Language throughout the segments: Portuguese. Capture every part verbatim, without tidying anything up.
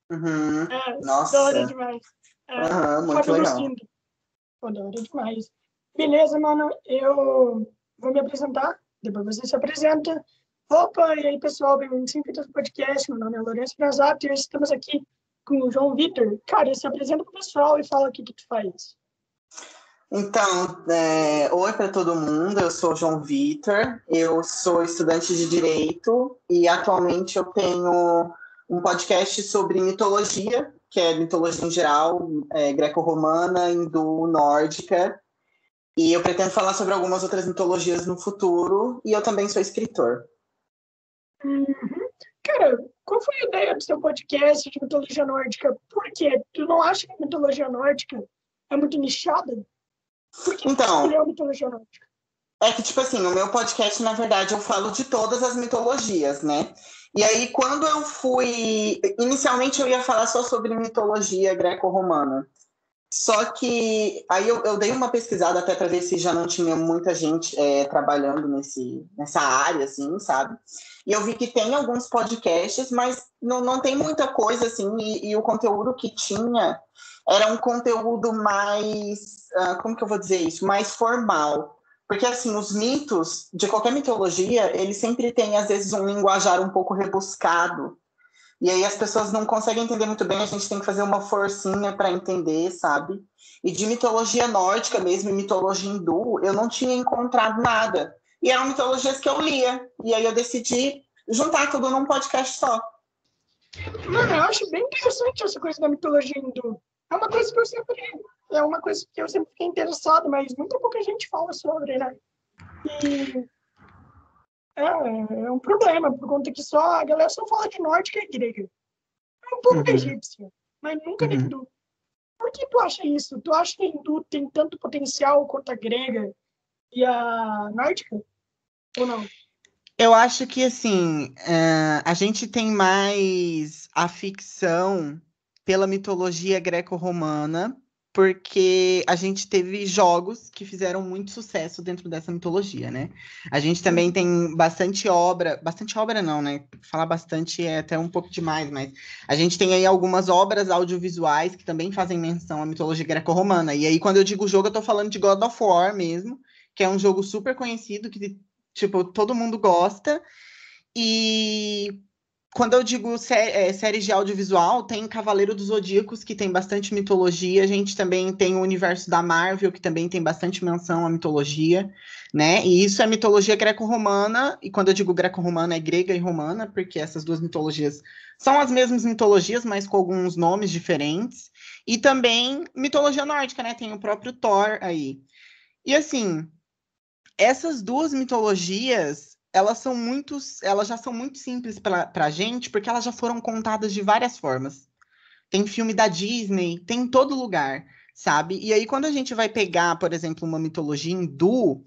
Uhum. É, da hora Nossa. demais. É, Aham, muito Fábio legal. Lucindo. Pô, da hora demais. Beleza, mano. Eu vou me apresentar. Depois você se apresenta. Opa, e aí, pessoal. Bem-vindos ao Fitas Podcast. Meu nome é Lourenço Brasato e hoje estamos aqui com o João Vitor. Cara, se apresenta pro pessoal e fala o que que tu faz. Então, é, oi para todo mundo, eu sou o João Vitor, eu sou estudante de Direito e atualmente eu tenho um podcast sobre mitologia, que é mitologia em geral, é, greco-romana, hindu, nórdica, e eu pretendo falar sobre algumas outras mitologias no futuro, e eu também sou escritor. Uhum. Cara, qual foi a ideia do seu podcast de mitologia nórdica? Por quê? Tu não acha que a mitologia nórdica é muito nichada? Por que tu Então, escolheu a mitologia nórdica? é que, tipo assim, o meu podcast, na verdade, eu falo de todas as mitologias, né? E aí, quando eu fui. Inicialmente, eu ia falar só sobre mitologia greco-romana. Só que aí eu, eu dei uma pesquisada até para ver se já não tinha muita gente é, trabalhando nesse, nessa área, assim, sabe? E eu vi que tem alguns podcasts, mas não, não tem muita coisa, assim, e, e o conteúdo que tinha era um conteúdo mais, uh, como que eu vou dizer isso? Mais formal. Porque, assim, os mitos de qualquer mitologia, eles sempre têm, às vezes, um linguajar um pouco rebuscado, e aí as pessoas não conseguem entender muito bem, a gente tem que fazer uma forcinha para entender, sabe? E de mitologia nórdica mesmo, e mitologia hindu, eu não tinha encontrado nada. E eram mitologias que eu lia. E aí eu decidi juntar tudo num podcast só. Mano, eu acho bem interessante essa coisa da mitologia hindu. É uma coisa que eu sempre, é uma coisa que eu sempre fiquei interessado, mas muito pouca gente fala sobre, né? E é, é um problema, por conta que só a galera só fala de nórdica e grega. É um pouco da Uhum, egípcia, mas nunca da uhum. hindu. Por que tu acha isso? Tu acha que a hindu tem tanto potencial quanto a grega e a nórdica? Ou não? Eu acho que, assim, é, a gente tem mais a ficção pela mitologia greco-romana, porque a gente teve jogos que fizeram muito sucesso dentro dessa mitologia, né? A gente também tem bastante obra, bastante obra não, né? Falar bastante é até um pouco demais, mas a gente tem aí algumas obras audiovisuais que também fazem menção à mitologia greco-romana. E aí, quando eu digo jogo, eu tô falando de God of War mesmo, que é um jogo super conhecido, que tipo, todo mundo gosta. E quando eu digo sé é, séries de audiovisual, tem Cavaleiro dos Zodíacos, que tem bastante mitologia. A gente também tem o universo da Marvel, que também tem bastante menção à mitologia, né? E isso é mitologia greco-romana. E quando eu digo greco-romana, é grega e romana, porque essas duas mitologias são as mesmas mitologias, mas com alguns nomes diferentes. E também mitologia nórdica, né? Tem o próprio Thor aí. E assim, essas duas mitologias, elas são muito, elas já são muito simples para a gente, porque elas já foram contadas de várias formas. Tem filme da Disney, tem em todo lugar, sabe? E aí, quando a gente vai pegar, por exemplo, uma mitologia hindu,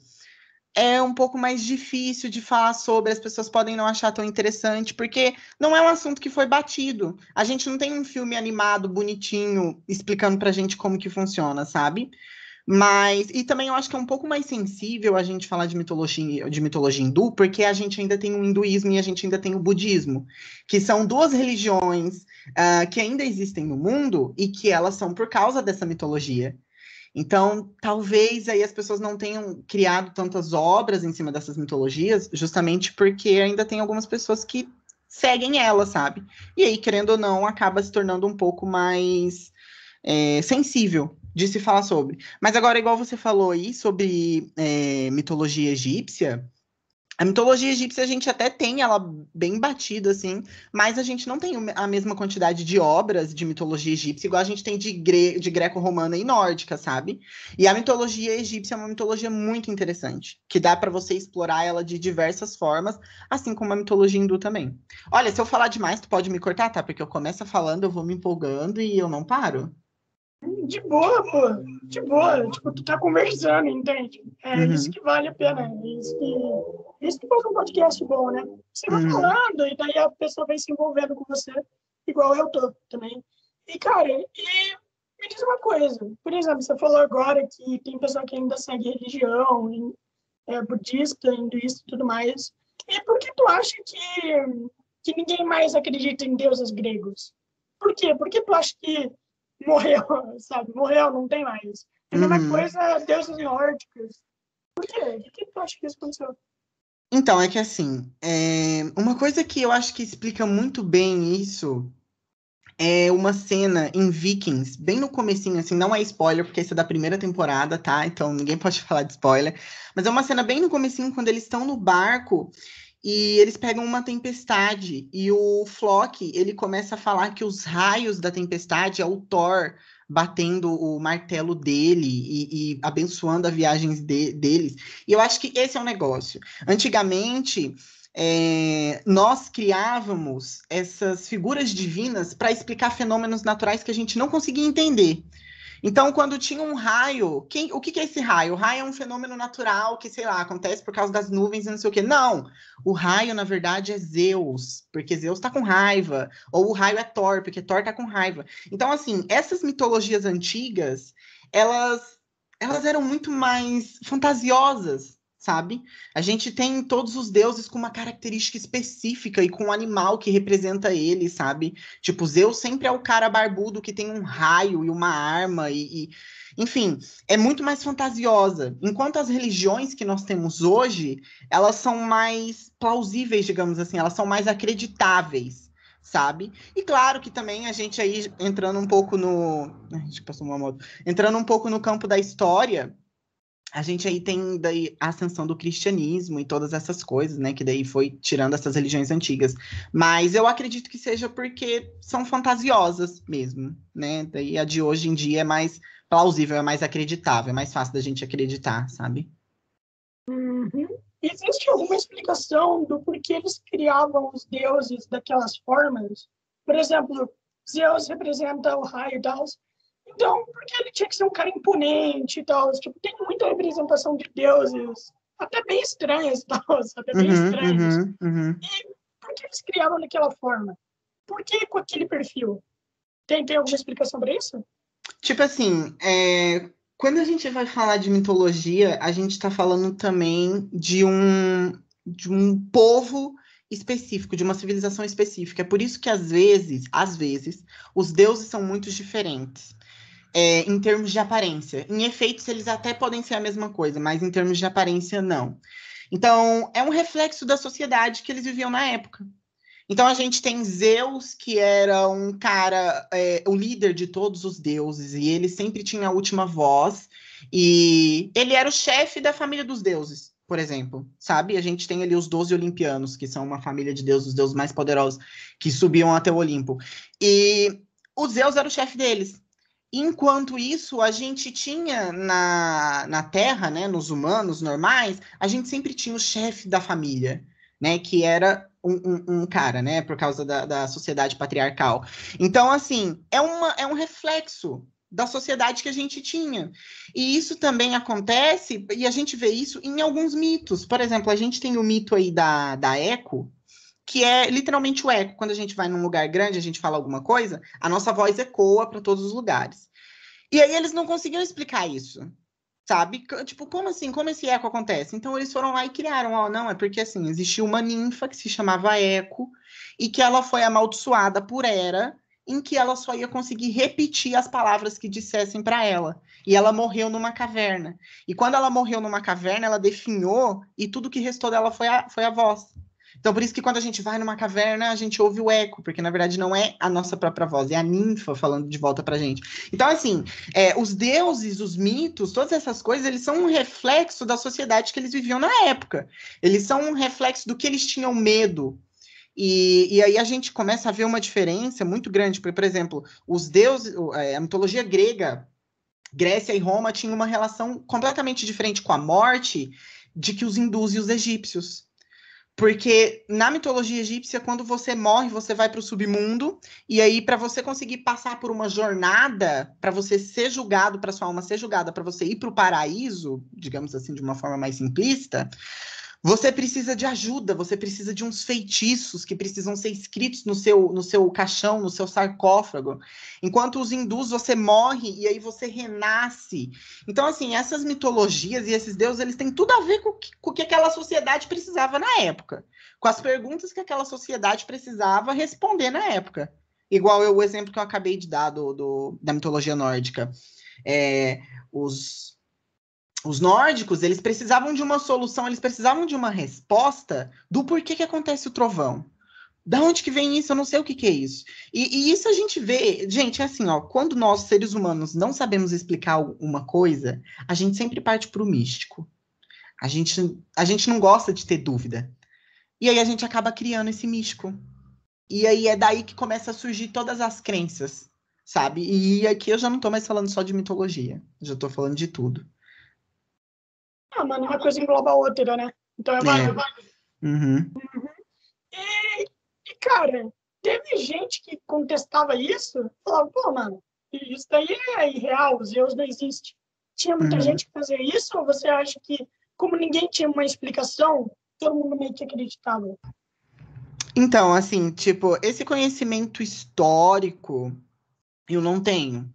é um pouco mais difícil de falar sobre, as pessoas podem não achar tão interessante, porque não é um assunto que foi batido. A gente não tem um filme animado, bonitinho, explicando pra gente como que funciona, sabe? Mas, e também eu acho que é um pouco mais sensível a gente falar de mitologia, de mitologia hindu, porque a gente ainda tem o hinduísmo e a gente ainda tem o budismo, que são duas religiões uh, que ainda existem no mundo e que elas são por causa dessa mitologia. Então, talvez aí as pessoas não tenham criado tantas obras em cima dessas mitologias, justamente porque ainda tem algumas pessoas que seguem ela, sabe? E aí, querendo ou não, acaba se tornando um pouco mais é, sensível de se falar sobre. Mas agora, igual você falou aí sobre é, mitologia egípcia, a mitologia egípcia a gente até tem ela bem batida, assim, mas a gente não tem a mesma quantidade de obras de mitologia egípcia, igual a gente tem de, gre de greco-romana e nórdica, sabe? E a mitologia egípcia é uma mitologia muito interessante, que dá para você explorar ela de diversas formas, assim como a mitologia hindu também. Olha, se eu falar demais, tu pode me cortar, tá? Porque eu começo falando, eu vou me empolgando e eu não paro. De boa, pô. De boa. Tipo, tu tá conversando, entende? É isso Uhum, que vale a pena. É isso que, isso que faz um podcast bom, né? Você vai uhum. falando e daí a pessoa vai se envolvendo com você, igual eu tô também. E, cara, e me diz uma coisa. Por exemplo, você falou agora que tem pessoa que ainda segue religião, é, budista, hinduísta e tudo mais. E por que tu acha que, que ninguém mais acredita em deuses gregos? Por quê? Por que tu acha que morreu, sabe? Morreu, não tem mais. É a mesma Uhum. coisa, deuses nórdicos. Por quê? Por que tu acha que isso aconteceu? Então, é que assim, é, uma coisa que eu acho que explica muito bem isso é uma cena em Vikings, bem no comecinho, assim, não é spoiler, porque isso é da primeira temporada, tá? Então ninguém pode falar de spoiler. Mas é uma cena bem no comecinho, quando eles estão no barco e eles pegam uma tempestade. E o Flock, ele começa a falar que os raios da tempestade é o Thor batendo o martelo dele e, e abençoando a viagem de, deles. E eu acho que esse é o negócio. Antigamente, é, nós criávamos essas figuras divinas para explicar fenômenos naturais que a gente não conseguia entender. Então, quando tinha um raio, quem, o que, que é esse raio? O raio é um fenômeno natural que, sei lá, acontece por causa das nuvens e não sei o quê. Não! O raio, na verdade, é Zeus, porque Zeus está com raiva. Ou o raio é Thor, porque Thor está com raiva. Então, assim, essas mitologias antigas, elas, elas eram muito mais fantasiosas, sabe? A gente tem todos os deuses com uma característica específica e com um animal que representa ele, sabe? Tipo, Zeus sempre é o cara barbudo que tem um raio e uma arma e, e... enfim, é muito mais fantasiosa. Enquanto as religiões que nós temos hoje, elas são mais plausíveis, digamos assim, elas são mais acreditáveis, sabe? E claro que também a gente aí entrando um pouco no, a gente passou uma moto, entrando um pouco no campo da história, a gente aí tem daí a ascensão do cristianismo e todas essas coisas, né? Que daí foi tirando essas religiões antigas. Mas eu acredito que seja porque são fantasiosas mesmo, né? Daí a de hoje em dia é mais plausível, é mais acreditável, é mais fácil da gente acreditar, sabe? Uhum. Existe alguma explicação do porquê eles criavam os deuses daquelas formas? Por exemplo, Zeus representa o raio e tal. Então, por que ele tinha que ser um cara imponente e tal? Tipo, tem muita representação de deuses, até bem estranhas e tal, até bem Uhum, estranhas. uhum, uhum. E por que eles criavam daquela forma? Por que com aquele perfil? Tem, tem alguma explicação para isso? Tipo assim, é, quando a gente vai falar de mitologia, a gente está falando também de um, de um povo específico, de uma civilização específica. É por isso que, às vezes, às vezes, os deuses são muito diferentes. É, em termos de aparência. Em efeitos, eles até podem ser a mesma coisa, mas em termos de aparência, não. Então, é um reflexo da sociedade que eles viviam na época. Então a gente tem Zeus, que era um cara, é, o líder de todos os deuses, e ele sempre tinha a última voz, e ele era o chefe da família dos deuses, por exemplo, sabe? A gente tem ali os doze olimpianos, que são uma família de deuses, os deuses mais poderosos, que subiam até o Olimpo. E o Zeus era o chefe deles. Enquanto isso, a gente tinha na, na Terra, né, nos humanos normais, a gente sempre tinha o chefe da família, né, que era um, um, um cara, né, por causa da, da sociedade patriarcal. Então, assim, é, uma, é um reflexo da sociedade que a gente tinha. E isso também acontece, e a gente vê isso em alguns mitos. Por exemplo, a gente tem o mito aí da, da Eco, que é literalmente o eco. Quando a gente vai num lugar grande, a gente fala alguma coisa, a nossa voz ecoa para todos os lugares. E aí eles não conseguiam explicar isso, sabe? Tipo, como assim? Como esse eco acontece? Então eles foram lá e criaram, ó, não, é porque assim, existia uma ninfa que se chamava Eco e que ela foi amaldiçoada por Hera, em que ela só ia conseguir repetir as palavras que dissessem para ela. E ela morreu numa caverna. E quando ela morreu numa caverna, ela definhou e tudo que restou dela foi a, foi a voz. Então, por isso que quando a gente vai numa caverna, a gente ouve o eco, porque na verdade não é a nossa própria voz, é a ninfa falando de volta pra gente. Então, assim, é, os deuses, os mitos, todas essas coisas, eles são um reflexo da sociedade que eles viviam na época. Eles são um reflexo do que eles tinham medo. E, e aí a gente começa a ver uma diferença muito grande, porque, por exemplo, os deuses, a mitologia grega, Grécia e Roma tinham uma relação completamente diferente com a morte de que os hindus e os egípcios. Porque na mitologia egípcia, quando você morre, você vai para o submundo, e aí, para você conseguir passar por uma jornada, para você ser julgado, para sua alma ser julgada, para você ir para o paraíso, digamos assim, de uma forma mais simplista, você precisa de ajuda, você precisa de uns feitiços que precisam ser escritos no seu, no seu caixão, no seu sarcófago. Enquanto os hindus, você morre e aí você renasce. Então, assim, essas mitologias e esses deuses, eles têm tudo a ver com, com o que aquela sociedade precisava na época. Com as perguntas que aquela sociedade precisava responder na época. igual eu, o exemplo que eu acabei de dar do, do, da mitologia nórdica. É, os, os nórdicos, eles precisavam de uma solução, eles precisavam de uma resposta do porquê que acontece o trovão. Da onde que vem isso? Eu não sei o que que é isso. E, e isso a gente vê, gente, é assim, ó, quando nós, seres humanos, não sabemos explicar uma coisa, a gente sempre parte para o místico. A gente, a gente não gosta de ter dúvida. E aí a gente acaba criando esse místico. E aí é daí que começa a surgir todas as crenças, sabe? E aqui eu já não tô mais falando só de mitologia, já tô falando de tudo. Ah, mano, uma coisa engloba a outra, né? Então é válido. É. Uhum. E, e, cara, teve gente que contestava isso, falava, pô, mano, isso daí é irreal, Zeus não existe. Tinha muita Uhum. gente que fazia isso, ou você acha que, como ninguém tinha uma explicação, todo mundo meio que acreditava? Então, assim, tipo, esse conhecimento histórico eu não tenho.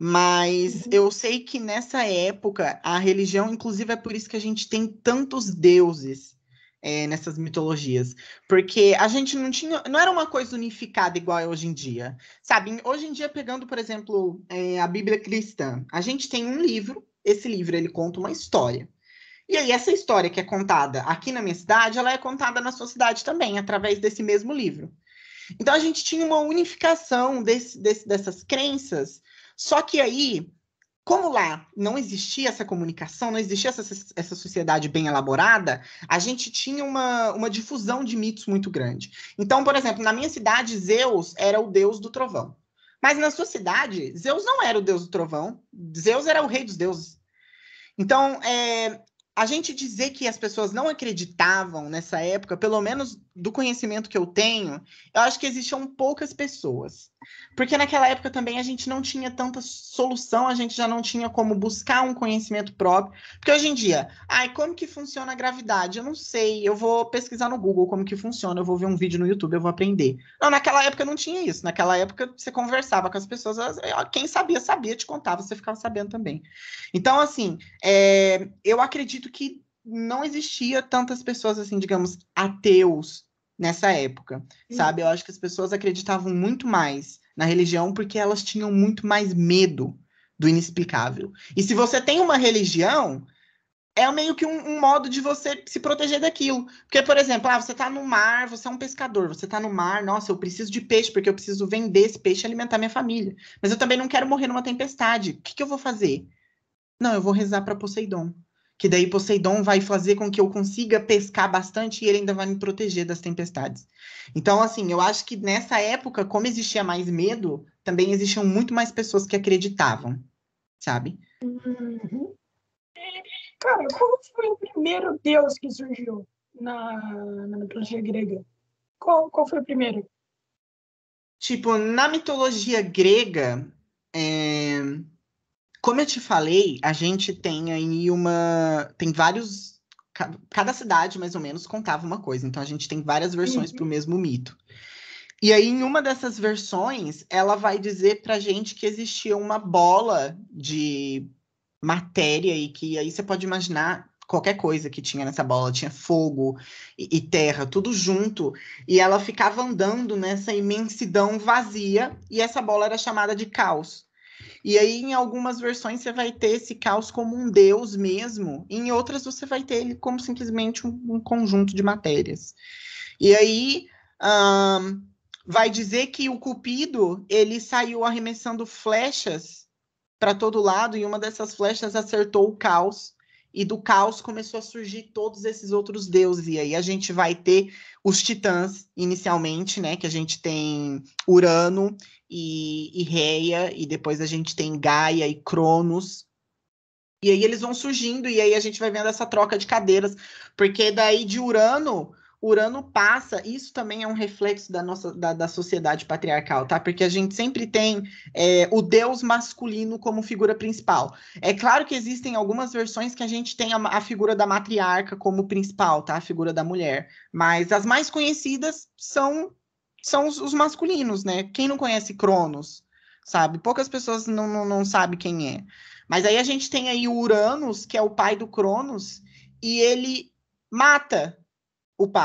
Mas Uhum. eu sei que nessa época a religião, inclusive, é por isso que a gente tem tantos deuses é, nessas mitologias. Porque a gente não tinha, não era uma coisa unificada igual é hoje em dia. Sabe, hoje em dia, pegando, por exemplo, é, a Bíblia cristã, a gente tem um livro, esse livro ele conta uma história. E aí, essa história que é contada aqui na minha cidade, ela é contada na sua cidade também, através desse mesmo livro. Então a gente tinha uma unificação desse, desse, dessas crenças, só que aí, como lá não existia essa comunicação, não existia essa, essa sociedade bem elaborada, a gente tinha uma, uma difusão de mitos muito grande. Então, por exemplo, na minha cidade, Zeus era o deus do trovão. Mas na sua cidade, Zeus não era o deus do trovão, Zeus era o rei dos deuses. Então, é, a gente dizer que as pessoas não acreditavam nessa época, pelo menos do conhecimento que eu tenho, eu acho que existiam poucas pessoas. Porque naquela época também a gente não tinha tanta solução, a gente já não tinha como buscar um conhecimento próprio. Porque hoje em dia, ai, como que funciona a gravidade? Eu não sei, eu vou pesquisar no Google como que funciona, eu vou ver um vídeo no YouTube, eu vou aprender. Não, naquela época não tinha isso. Naquela época você conversava com as pessoas, quem sabia, sabia, te contava, você ficava sabendo também. Então, assim, é, eu acredito que não existia tantas pessoas, assim, digamos, ateus nessa época, sabe? Eu acho que as pessoas acreditavam muito mais na religião porque elas tinham muito mais medo do inexplicável. E se você tem uma religião, é meio que um, um modo de você se proteger daquilo. Porque, por exemplo, ah, você está no mar, você é um pescador, você está no mar, nossa, eu preciso de peixe, porque eu preciso vender esse peixe e alimentar minha família. Mas eu também não quero morrer numa tempestade. O que, que eu vou fazer? Não, eu vou rezar para Poseidon. Que daí Poseidon vai fazer com que eu consiga pescar bastante e ele ainda vai me proteger das tempestades. Então, assim, eu acho que nessa época, como existia mais medo, também existiam muito mais pessoas que acreditavam, sabe? Uhum. Cara, qual foi o primeiro deus que surgiu na, na mitologia grega? Qual, qual foi o primeiro? Tipo, na mitologia grega, é, como eu te falei, a gente tem aí uma. Tem vários. Cada cidade, mais ou menos, contava uma coisa. Então, a gente tem várias versões para o Uhum. mesmo mito. E aí, em uma dessas versões, ela vai dizer pra gente que existia uma bola de matéria e que aí você pode imaginar qualquer coisa que tinha nessa bola. Tinha fogo e, e terra, tudo junto. E ela ficava andando nessa imensidão vazia e essa bola era chamada de caos. E aí, em algumas versões, você vai ter esse caos como um deus mesmo, em outras, você vai ter ele como simplesmente um, um conjunto de matérias. E aí, um, vai dizer que o Cupido ele saiu arremessando flechas para todo lado e uma dessas flechas acertou o caos. E do caos começou a surgir todos esses outros deuses. E aí a gente vai ter os titãs, inicialmente, né? Que a gente tem Urano e, e Reia, e depois a gente tem Gaia e Cronos. E aí eles vão surgindo, e aí a gente vai vendo essa troca de cadeiras, porque daí de Urano, Urano passa, isso também é um reflexo da nossa da, da sociedade patriarcal, tá? Porque a gente sempre tem é, o deus masculino como figura principal. É claro que existem algumas versões que a gente tem a, a figura da matriarca como principal, tá? A figura da mulher. Mas as mais conhecidas são, são os, os masculinos, né? Quem não conhece Cronos, sabe? Poucas pessoas não, não, não sabem quem é. Mas aí a gente tem aí o Uranus, que é o pai do Cronos, e ele mata o pai.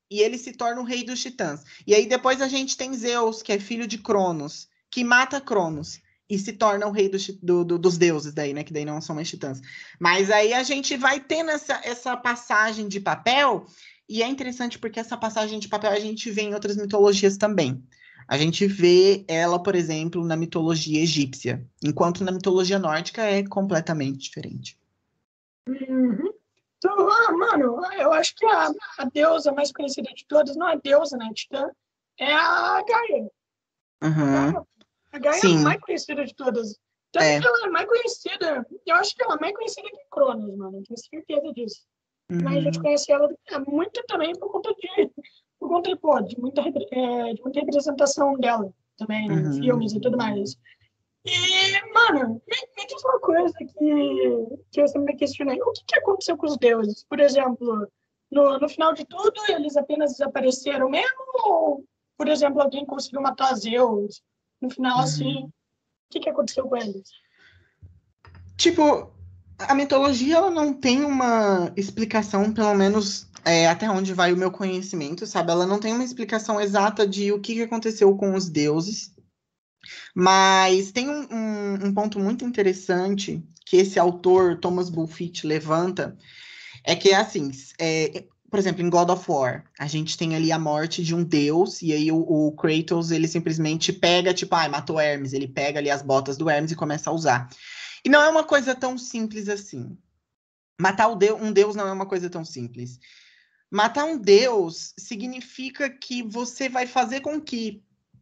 e ele se torna o rei dos titãs. E aí depois a gente tem Zeus, que é filho de Cronos, que mata Cronos e se torna o rei dos, do, do, dos deuses daí, né? Que daí não são mais titãs. Mas aí a gente vai tendo essa, essa passagem de papel, e é interessante porque essa passagem de papel a gente vê em outras mitologias também. A gente vê ela, por exemplo, na mitologia egípcia, enquanto na mitologia nórdica é completamente diferente. Uhum. Então, ah, mano, eu acho que a, a deusa mais conhecida de todas, não é a deusa, né, titã, é a Gaia. Uhum. A Gaia é a Sim. mais conhecida de todas. Tanto É. que ela é mais conhecida, eu acho que ela é mais conhecida que Cronos, mano, eu tenho certeza disso. Uhum. Mas a gente conhece ela muito também por conta de, por conta, pô, de, muita, é, de muita representação dela também, né, em Uhum. filmes e tudo mais. E, mano, me, me diz uma coisa que, que eu sempre me questionei. O que, que aconteceu com os deuses? Por exemplo, no, no final de tudo, eles apenas desapareceram mesmo? Ou, por exemplo, alguém conseguiu matar Zeus? No final, assim, Uhum. o que, que aconteceu com eles? Tipo, a mitologia ela não tem uma explicação, pelo menos é, até onde vai o meu conhecimento, sabe? Ela não tem uma explicação exata de o que, que aconteceu com os deuses. Mas tem um, um, um ponto muito interessante que esse autor, Thomas Bulfinch, levanta, é que é assim, é, por exemplo, em God of War, a gente tem ali a morte de um deus, e aí o, o Kratos, ele simplesmente pega, tipo, ai, matou Hermes, ele pega ali as botas do Hermes e começa a usar. E não é uma coisa tão simples assim. Matar um deus não é uma coisa tão simples. Matar um deus significa que você vai fazer com que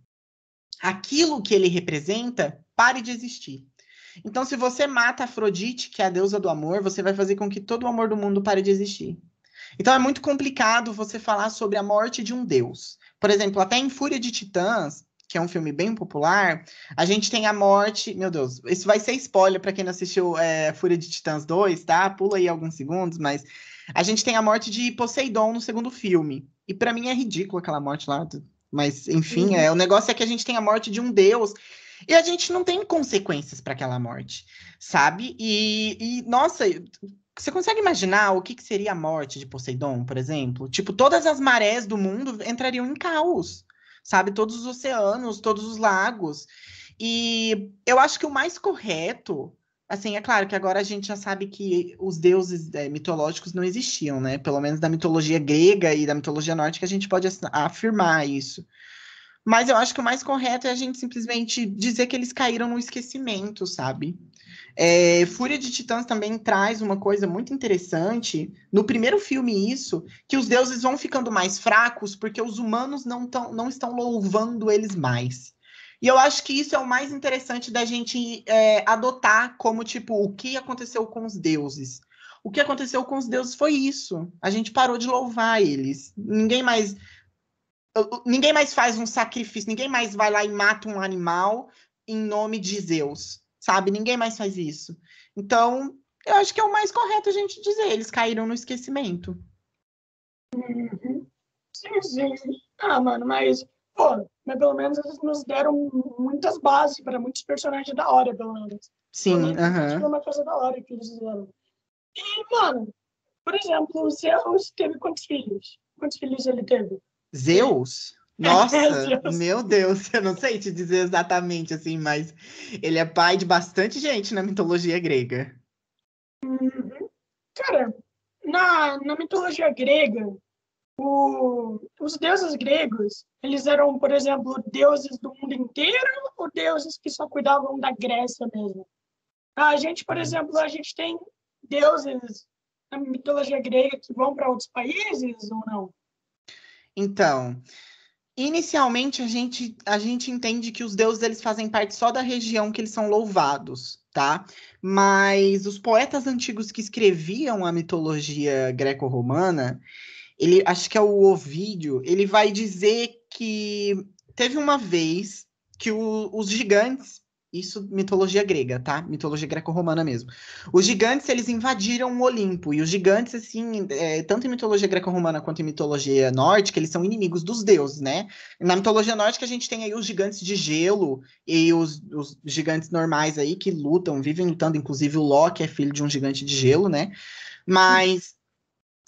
aquilo que ele representa pare de existir. Então, se você mata Afrodite, que é a deusa do amor, você vai fazer com que todo o amor do mundo pare de existir. Então, é muito complicado você falar sobre a morte de um deus. Por exemplo, até em Fúria de Titãs, que é um filme bem popular, a gente tem a morte. Meu Deus, isso vai ser spoiler para quem não assistiu é, Fúria de Titãs dois, tá? Pula aí alguns segundos, mas a gente tem a morte de Poseidon no segundo filme. E para mim é ridículo aquela morte lá. Mas, enfim, Uhum. é, o negócio é que a gente tem a morte de um deus e a gente não tem consequências para aquela morte, sabe? E, e, nossa, você consegue imaginar o que, que seria a morte de Poseidon, por exemplo? Tipo, todas as marés do mundo entrariam em caos, sabe? Todos os oceanos, todos os lagos. E eu acho que o mais correto, assim, é claro que agora a gente já sabe que os deuses é, mitológicos não existiam, né? Pelo menos da mitologia grega e da mitologia nórdica a gente pode afirmar isso. Mas eu acho que o mais correto é a gente simplesmente dizer que eles caíram no esquecimento, sabe? É, Fúria de Titãs também traz uma coisa muito interessante. No primeiro filme, isso, que os deuses vão ficando mais fracos porque os humanos não, tão, não estão louvando eles mais. E eu acho que isso é o mais interessante da gente é, adotar como, tipo, o que aconteceu com os deuses. O que aconteceu com os deuses foi isso. A gente parou de louvar eles. Ninguém mais ninguém mais faz um sacrifício, ninguém mais vai lá e mata um animal em nome de Zeus, sabe? Ninguém mais faz isso. Então, eu acho que é o mais correto a gente dizer, eles caíram no esquecimento. Uhum. Sim, sim. Ah, mano, mas, pô, mas pelo menos eles nos deram muitas bases para muitos personagens da hora, pelo menos. Pelo Sim, menos isso foi aham. uma coisa da hora que eles fizeram. E, mano, por exemplo, o Zeus teve quantos filhos? Quantos filhos ele teve? Ele... Zeus? É, Nossa, Zeus. meu Deus, eu não sei te dizer exatamente assim, mas ele é pai de bastante gente na mitologia grega. Uhum. Cara, na, na mitologia grega, o, os deuses gregos, eles eram, por exemplo, deuses do mundo inteiro ou deuses que só cuidavam da Grécia mesmo? A gente, por exemplo, a gente tem deuses na mitologia grega que vão para outros países ou não? Então, inicialmente, a gente, a gente entende que os deuses eles fazem parte só da região que eles são louvados, tá? Mas os poetas antigos que escreviam a mitologia greco-romana, ele, acho que é o Ovídio, ele vai dizer que teve uma vez que o- os gigantes, isso mitologia grega, tá? Mitologia greco-romana mesmo. Os gigantes, eles invadiram o Olimpo, e os gigantes, assim, é, tanto em mitologia greco-romana quanto em mitologia nórdica, eles são inimigos dos deuses, né? Na mitologia nórdica, a gente tem aí os gigantes de gelo e os, os gigantes normais aí que lutam, vivem lutando, inclusive o Loki é filho de um gigante de gelo, né? Mas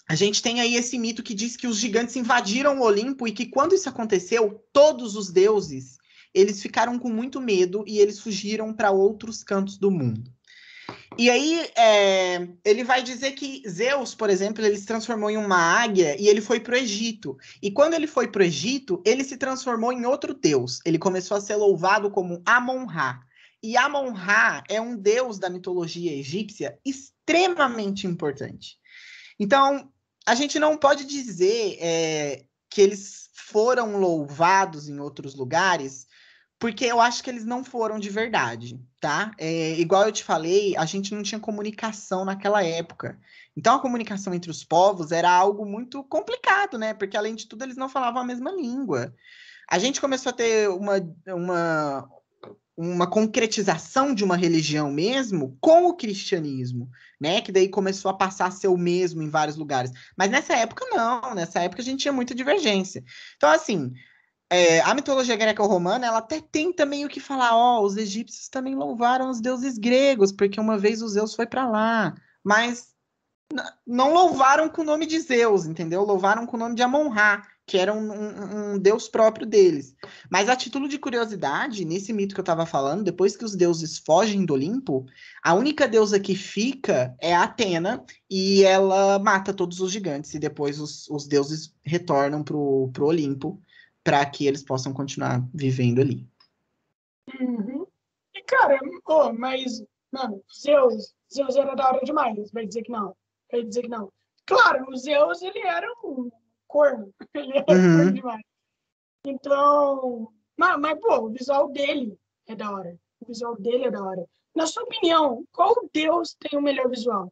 a gente tem aí esse mito que diz que os gigantes invadiram o Olimpo e que quando isso aconteceu, todos os deuses, eles ficaram com muito medo e eles fugiram para outros cantos do mundo. E aí, é, ele vai dizer que Zeus, por exemplo, ele se transformou em uma águia e ele foi para o Egito. E quando ele foi para o Egito, ele se transformou em outro deus. Ele começou a ser louvado como Amon-Ra. E Amon-Ra é um deus da mitologia egípcia extremamente importante. Então, a gente não pode dizer é, que eles foram louvados em outros lugares, porque eu acho que eles não foram de verdade, tá? É, igual eu te falei, a gente não tinha comunicação naquela época. Então, a comunicação entre os povos era algo muito complicado, né? Porque, além de tudo, eles não falavam a mesma língua. A gente começou a ter uma, uma, uma concretização de uma religião mesmo com o cristianismo, né? Que daí começou a passar a ser o mesmo em vários lugares. Mas nessa época, não. Nessa época, a gente tinha muita divergência. Então, assim... É, a mitologia greco-romana, ela até tenta meio que falar, ó, oh, os egípcios também louvaram os deuses gregos, porque uma vez o Zeus foi para lá, mas não louvaram com o nome de Zeus, entendeu? Louvaram com o nome de Amon-Ra, que era um, um, um deus próprio deles. Mas a título de curiosidade, nesse mito que eu estava falando, depois que os deuses fogem do Olimpo, a única deusa que fica é a Atena, e ela mata todos os gigantes, e depois os, os deuses retornam pro, pro Olimpo, para que eles possam continuar vivendo ali. Uhum. E, cara, oh, mas, mano, Zeus, Zeus era da hora demais, vai dizer que não. Vai dizer que não. Claro, o Zeus, ele era um corno. Ele era uhum. corno demais. Então, mas, mas, pô, o visual dele é da hora. O visual dele é da hora. Na sua opinião, qual deus tem o melhor visual?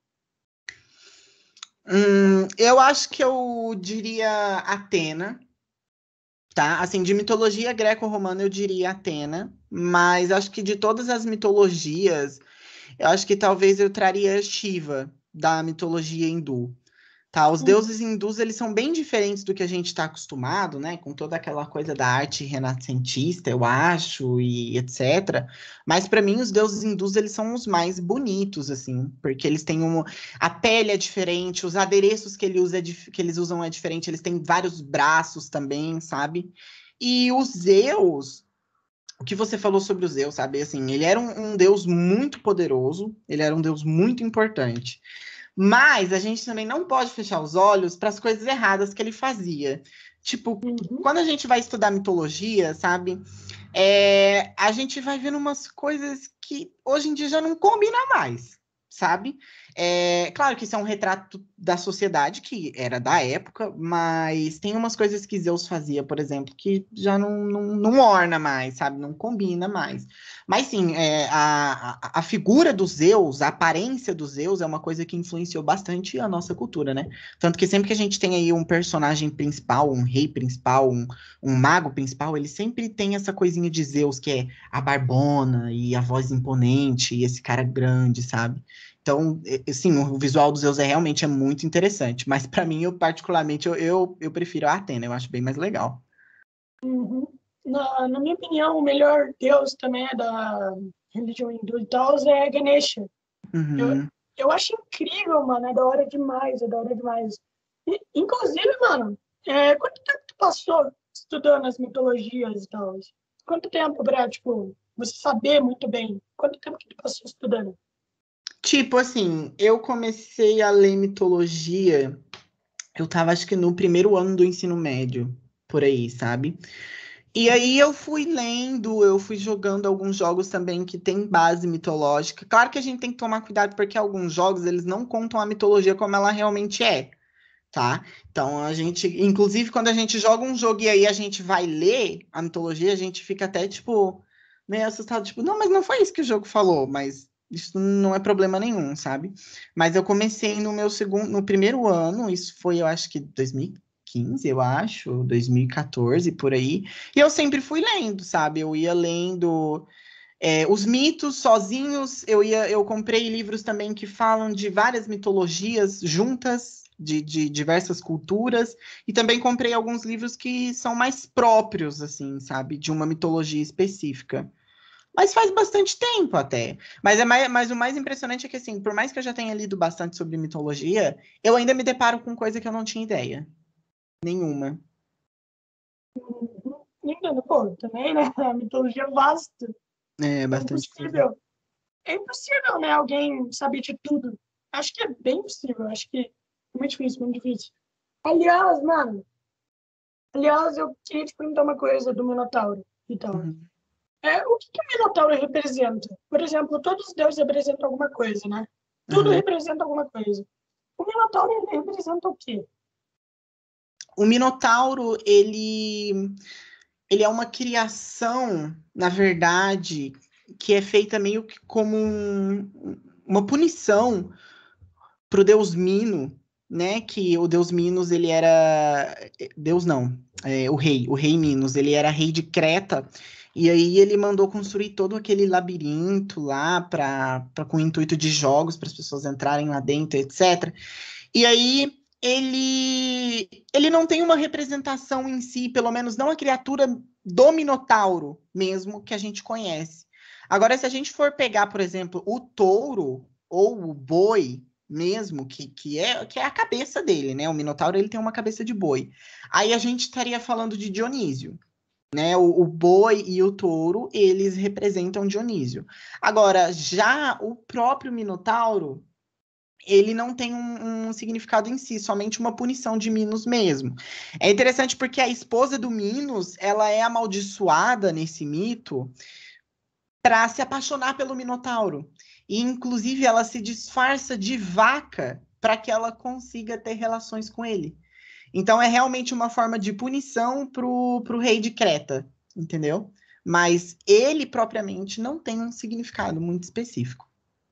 Hum, eu acho que eu diria Atena. Tá? Assim, de mitologia greco-romana eu diria Atena, mas acho que de todas as mitologias, eu acho que talvez eu traria Shiva, da mitologia hindu. Tá? Os deuses hindus, eles são bem diferentes do que a gente está acostumado, né? Com toda aquela coisa da arte renascentista, eu acho, e etcétera. Mas para mim, os deuses hindus, eles são os mais bonitos, assim, porque eles têm uma... A pele é diferente, os adereços que, ele usa é dif... que eles usam é diferente, eles têm vários braços também, sabe? E os Zeus, o que você falou sobre o Zeus, sabe? Assim, ele era um, um deus muito poderoso, ele era um deus muito importante. Mas a gente também não pode fechar os olhos para as coisas erradas que ele fazia. Tipo, uhum. Quando a gente vai estudar mitologia, sabe? É, a gente vai vendo umas coisas que hoje em dia já não combina mais, sabe? É, claro que isso é um retrato da sociedade, que era da época, mas tem umas coisas que Zeus fazia, por exemplo, que já não, não, não orna mais, sabe? Não combina mais. Mas sim, é, a, a, a figura dos Zeus, a aparência dos Zeus é uma coisa que influenciou bastante a nossa cultura, né? Tanto que sempre que a gente tem aí um personagem principal, um rei principal, um, um mago principal, ele sempre tem essa coisinha de Zeus, que é a barbona e a voz imponente e esse cara grande, sabe? Então, sim, o visual dos Zeus é realmente é muito interessante, mas para mim, eu particularmente, eu, eu, eu prefiro a Atena, eu acho bem mais legal. Uhum. Na, na minha opinião, o melhor deus também é da religião hindu e tal, é Ganesha. Uhum. Eu, eu acho incrível, mano, é da hora demais, é da hora demais. E, inclusive, mano, é, quanto tempo tu passou estudando as mitologias e tal? Quanto tempo, Brad, tipo, você saber muito bem, quanto tempo que tu passou estudando? Tipo assim, eu comecei a ler mitologia, eu tava acho que no primeiro ano do ensino médio, por aí, sabe? E aí eu fui lendo, eu fui jogando alguns jogos também que tem base mitológica. Claro que a gente tem que tomar cuidado porque alguns jogos eles não contam a mitologia como ela realmente é, tá? Então a gente, inclusive quando a gente joga um jogo e aí a gente vai ler a mitologia, a gente fica até tipo meio assustado, tipo, não, mas não foi isso que o jogo falou, mas isso não é problema nenhum, sabe? Mas eu comecei no meu segundo, no primeiro ano, isso foi, eu acho que dois mil e quinze, eu acho, dois mil e quatorze, por aí. E eu sempre fui lendo, sabe? Eu ia lendo é, os mitos sozinhos, eu ia, eu comprei livros também que falam de várias mitologias juntas, de, de diversas culturas, e também comprei alguns livros que são mais próprios, assim, sabe? De uma mitologia específica. Mas faz bastante tempo até. Mas, é mais, mas o mais impressionante é que, assim, por mais que eu já tenha lido bastante sobre mitologia, eu ainda me deparo com coisa que eu não tinha ideia. Nenhuma. Entendo, pô, também, né? A mitologia é vasta. É, É bastante coisa. impossível. É impossível, né? Alguém saber de tudo. Acho que é bem possível. Acho que é muito difícil, muito difícil. Aliás, mano. Aliás, eu queria te perguntar uma coisa do Minotauro. Então, Uhum. é, o que, que o Minotauro representa? Por exemplo, todos os deuses representam alguma coisa, né? Tudo Uhum. representa alguma coisa. O Minotauro, ele representa o quê? O Minotauro, ele, ele é uma criação, na verdade, que é feita meio que como um- uma punição para o deus Mino, né? Que o deus Minos, ele era... Deus não, é, o rei, o rei Minos, ele era rei de Creta, e aí ele mandou construir todo aquele labirinto lá para com o intuito de jogos, para as pessoas entrarem lá dentro, etcétera. E aí ele ele não tem uma representação em si, pelo menos não a criatura do Minotauro mesmo que a gente conhece. Agora, se a gente for pegar, por exemplo, o touro ou o boi mesmo, que, que, é, que é a cabeça dele, né? O Minotauro ele tem uma cabeça de boi. Aí a gente estaria falando de Dionísio. Né, o, o boi e o touro, eles representam Dionísio. Agora, já o próprio Minotauro, ele não tem um, um significado em si, somente uma punição de Minos mesmo. É interessante porque a esposa do Minos, ela é amaldiçoada nesse mito para se apaixonar pelo Minotauro. E, inclusive, ela se disfarça de vaca para que ela consiga ter relações com ele. Então, é realmente uma forma de punição para o rei de Creta, entendeu? Mas ele, propriamente, não tem um significado muito específico.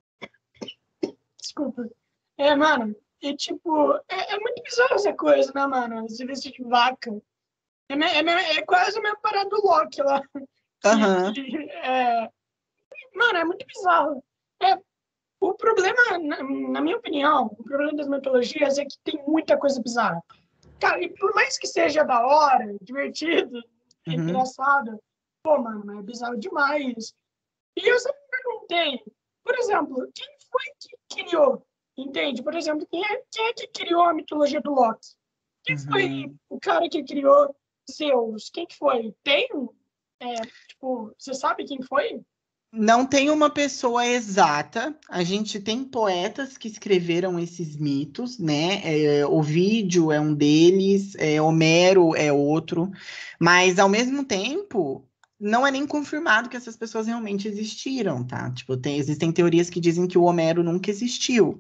Desculpa. É, mano, e tipo, é, é muito bizarro essa coisa, né, mano? Esse vestir de vaca. É, me- é, me- é quase o mesmo parado do Loki lá. Aham. Que, que, é, mano, é muito bizarro. É, o problema, na, na minha opinião, o problema das mitologias é que tem muita coisa bizarra. Cara, e por mais que seja da hora, divertido, Uhum. engraçado, pô, mano, é bizarro demais. E eu sempre me perguntei, por exemplo, quem foi que criou? Entende? Por exemplo, quem é, quem é que criou a mitologia do Loki? Quem foi Uhum. o cara que criou Zeus? Quem que foi? Tem? É, tipo, você sabe quem foi? Não tem uma pessoa exata. A gente tem poetas que escreveram esses mitos, né? É, Ovídio é um deles, é, Homero é outro, mas ao mesmo tempo não é nem confirmado que essas pessoas realmente existiram, tá? Tipo, tem, existem teorias que dizem que o Homero nunca existiu.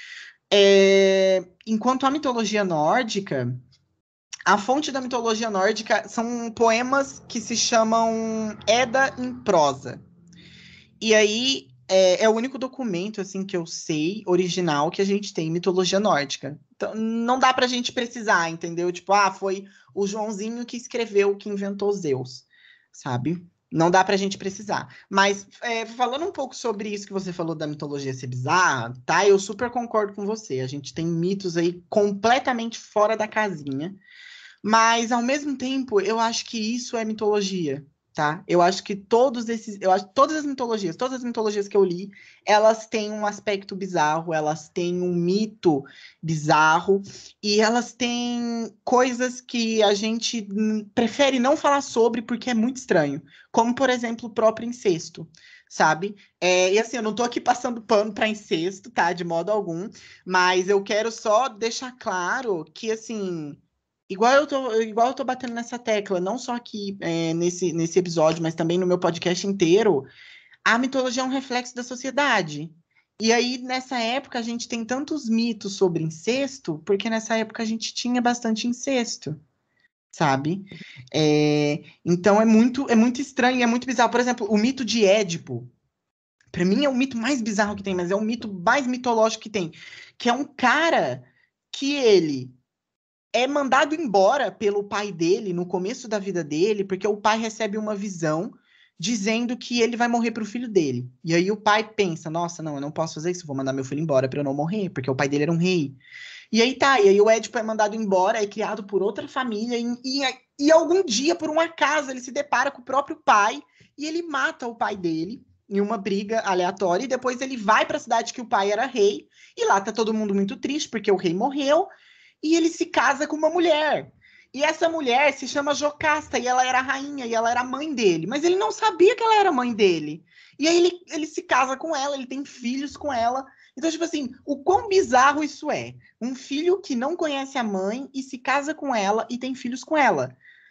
É, enquanto a mitologia nórdica, a fonte da mitologia nórdica são poemas que se chamam Edda em prosa. E aí é, é o único documento assim que eu sei original que a gente tem em mitologia nórdica. Então não dá pra gente precisar, entendeu? Tipo, ah, foi o Joãozinho que escreveu, que inventou Zeus, sabe? Não dá pra gente precisar. Mas é, falando um pouco sobre isso que você falou da mitologia ser bizarra, tá? Eu super concordo com você. A gente tem mitos aí completamente fora da casinha. Mas, ao mesmo tempo, eu acho que isso é mitologia, tá? Eu acho que todos esses, eu acho que todas as mitologias, todas as mitologias que eu li, elas têm um aspecto bizarro, elas têm um mito bizarro e elas têm coisas que a gente hum, prefere não falar sobre porque é muito estranho, como, por exemplo, o próprio incesto. Sabe? É, e assim, eu não tô aqui passando pano para incesto, tá? De modo algum, mas eu quero só deixar claro que, assim, igual eu tô, igual eu tô batendo nessa tecla, não só aqui é, nesse, nesse episódio, mas também no meu podcast inteiro, a mitologia é um reflexo da sociedade. E aí, nessa época, a gente tem tantos mitos sobre incesto, porque nessa época a gente tinha bastante incesto, sabe? É, então é muito, é muito estranho, é muito bizarro. Por exemplo, o mito de Édipo, para mim é o mito mais bizarro que tem, mas é o mito mais mitológico que tem, que é um cara que ele é mandado embora pelo pai dele no começo da vida dele, porque o pai recebe uma visão dizendo que ele vai morrer para o filho dele. E aí o pai pensa: nossa, não, eu não posso fazer isso, vou mandar meu filho embora para eu não morrer, porque o pai dele era um rei. E aí tá, e aí o Édipo é mandado embora, é criado por outra família, e, e, e algum dia, por um acaso, ele se depara com o próprio pai, e ele mata o pai dele em uma briga aleatória, e depois ele vai para a cidade que o pai era rei, e lá tá todo mundo muito triste, porque o rei morreu, e ele se casa com uma mulher. E essa mulher se chama Jocasta, e ela era a rainha, e ela era a mãe dele, mas ele não sabia que ela era mãe dele. E aí ele, ele se casa com ela, ele tem filhos com ela. Então, tipo assim, o quão bizarro isso é? Um filho que não conhece a mãe e se casa com ela e tem filhos com ela.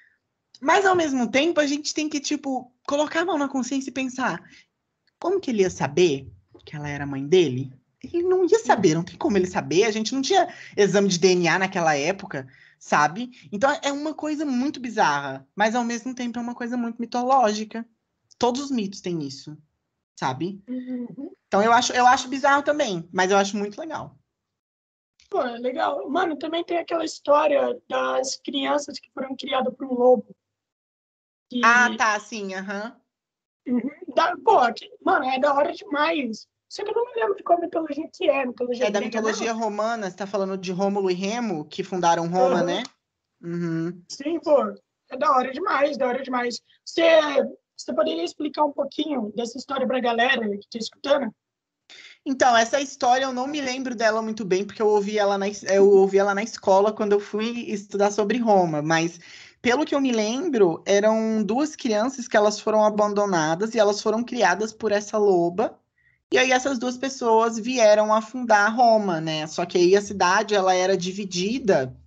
Mas, ao mesmo tempo, a gente tem que, tipo, colocar a mão na consciência e pensar, como que ele ia saber que ela era mãe dele? Ele não ia saber, não tem como ele saber. A gente não tinha exame de D N A naquela época, sabe? Então é uma coisa muito bizarra, mas ao mesmo tempo é uma coisa muito mitológica. Todos os mitos têm isso, sabe? Uhum. Então eu acho, eu acho bizarro também, mas eu acho muito legal. Pô, é legal. Mano, também tem aquela história das crianças que foram criadas por um lobo. Que... Ah, tá, sim, aham. Uhum. Da... Pô, que... mano, é da hora demais. Só que eu não me lembro de qual mitologia que é. Mitologia É da grega mitologia mesmo? romana, você tá falando de Rômulo e Remo, que fundaram Roma, Uhum. né? Uhum. Sim, pô. É da hora demais, da hora demais. Você, você poderia explicar um pouquinho dessa história pra galera que tá escutando? Então, essa história eu não me lembro dela muito bem, porque eu ouvi ela na, eu ouvi ela na escola quando eu fui estudar sobre Roma, mas pelo que eu me lembro, eram duas crianças que elas foram abandonadas e elas foram criadas por essa loba. E aí essas duas pessoas vieram a fundar Roma, né? Só que aí a cidade ela era dividida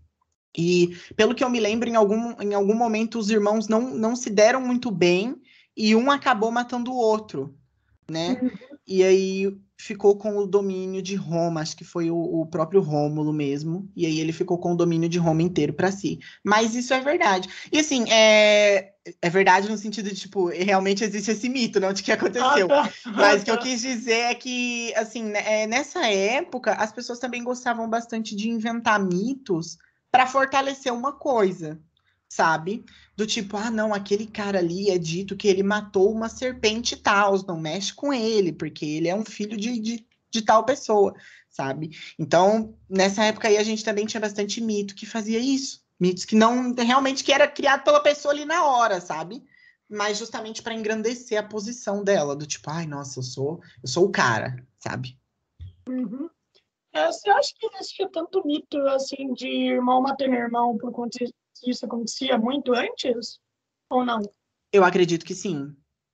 e, pelo que eu me lembro, em algum, em algum momento os irmãos não, não se deram muito bem e um acabou matando o outro, né? Uhum. E aí ficou com o domínio de Roma, acho que foi o, o próprio Rômulo mesmo, e aí ele ficou com o domínio de Roma inteiro para si. Mas isso é verdade. E assim, é, é verdade no sentido de, tipo, realmente existe esse mito, não de que Ah, aconteceu. tá. Mas Ah, o que eu tá. quis dizer é que, assim, né, é, nessa época, as pessoas também gostavam bastante de inventar mitos para fortalecer uma coisa, sabe? Do tipo, ah, não, aquele cara ali é dito que ele matou uma serpente tal, não mexe com ele, porque ele é um filho de, de, de tal pessoa, sabe? Então, nessa época aí, a gente também tinha bastante mito que fazia isso. Mitos que não, realmente, que era criado pela pessoa ali na hora, sabe? Mas justamente para engrandecer a posição dela, do tipo, ai, nossa, eu sou, eu sou o cara, sabe? Uhum. É, você acha que existia tanto mito assim de irmão matando irmão por conta que isso acontecia muito antes? Ou não? Eu acredito que sim.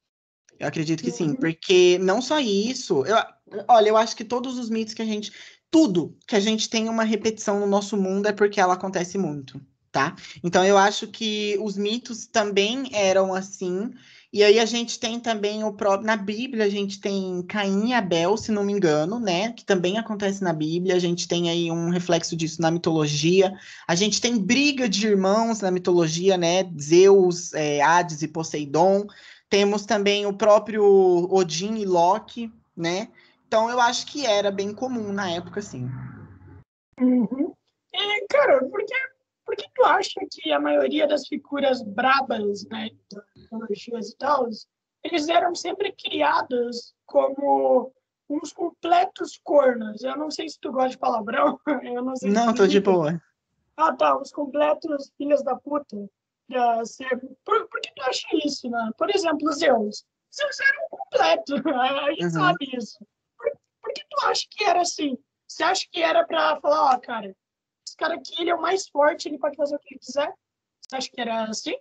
Eu acredito que sim, Uhum. porque não só isso, eu, olha, eu acho que todos os mitos que a gente, tudo que a gente tem uma repetição no nosso mundo é porque ela acontece muito, tá? Então eu acho que os mitos também eram assim, e aí a gente tem também o próprio, na Bíblia a gente tem Caim e Abel, se não me engano, né? Que também acontece na Bíblia, a gente tem aí um reflexo disso na mitologia, a gente tem briga de irmãos na mitologia, né? Zeus, é, Hades e Poseidon. Temos também o próprio Odin e Loki, né? Então eu acho que era bem comum na época, sim. Uhum. E, cara, por que, por que tu acha que a maioria das figuras brabas, né, das mitologias e tal, eles eram sempre criados como uns completos cornos? Eu não sei se tu gosta de palavrão, eu não sei se Não, tu tô de liga. boa. Ah, tá, os completos filhos da puta. Pra ser... por, por que tu acha isso, né? Por exemplo, Zeus. Zeus era um completo, a gente Uhum. sabe isso. Por, por que tu acha que era assim? Você acha que era pra falar, ó, cara, esse cara aqui, ele é o mais forte, ele pode fazer o que ele quiser? Você acha que era assim?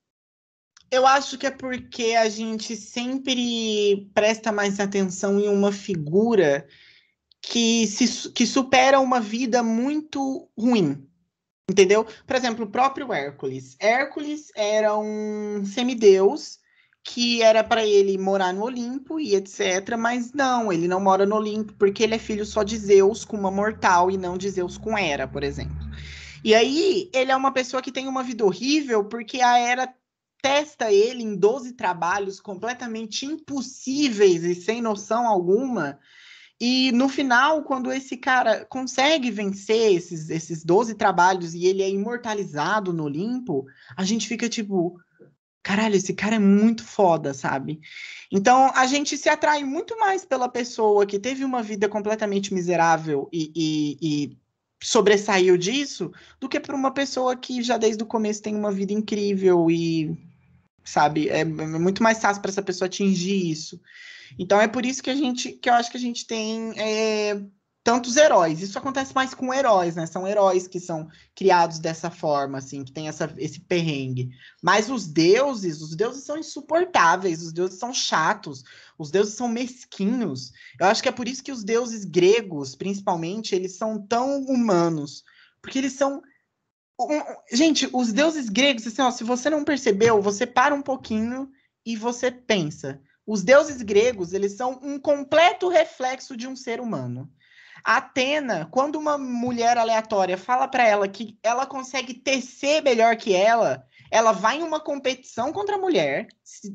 Eu acho que é porque a gente sempre presta mais atenção em uma figura que, se, que supera uma vida muito ruim. Entendeu? Por exemplo, o próprio Hércules. Hércules era um semideus que era para ele morar no Olimpo e etcétera. Mas não, ele não mora no Olimpo porque ele é filho só de Zeus com uma mortal e não de Zeus com Hera, por exemplo. E aí, ele é uma pessoa que tem uma vida horrível porque a Hera testa ele em doze trabalhos completamente impossíveis e sem noção alguma. E no final, quando esse cara consegue vencer esses, esses doze trabalhos e ele é imortalizado no Olimpo, a gente fica tipo, caralho, esse cara é muito foda, sabe? Então a gente se atrai muito mais pela pessoa que teve uma vida completamente miserável e, e, e sobressaiu disso, do que por uma pessoa que já desde o começo tem uma vida incrível e sabe? É, é muito mais fácil para essa pessoa atingir isso. Então é por isso que a gente, que eu acho que a gente tem é, tantos heróis. Isso acontece mais com heróis, né? São heróis que são criados dessa forma, assim, que tem essa, esse perrengue. Mas os deuses, os deuses são insuportáveis, os deuses são chatos, os deuses são mesquinhos. Eu acho que é por isso que os deuses gregos, principalmente, eles são tão humanos. Porque eles são... Um, gente, os deuses gregos, assim, ó, se você não percebeu, você para um pouquinho e você pensa. Os deuses gregos, eles são um completo reflexo de um ser humano. A Atena, quando uma mulher aleatória fala para ela que ela consegue tecer melhor que ela, ela vai em uma competição contra a mulher,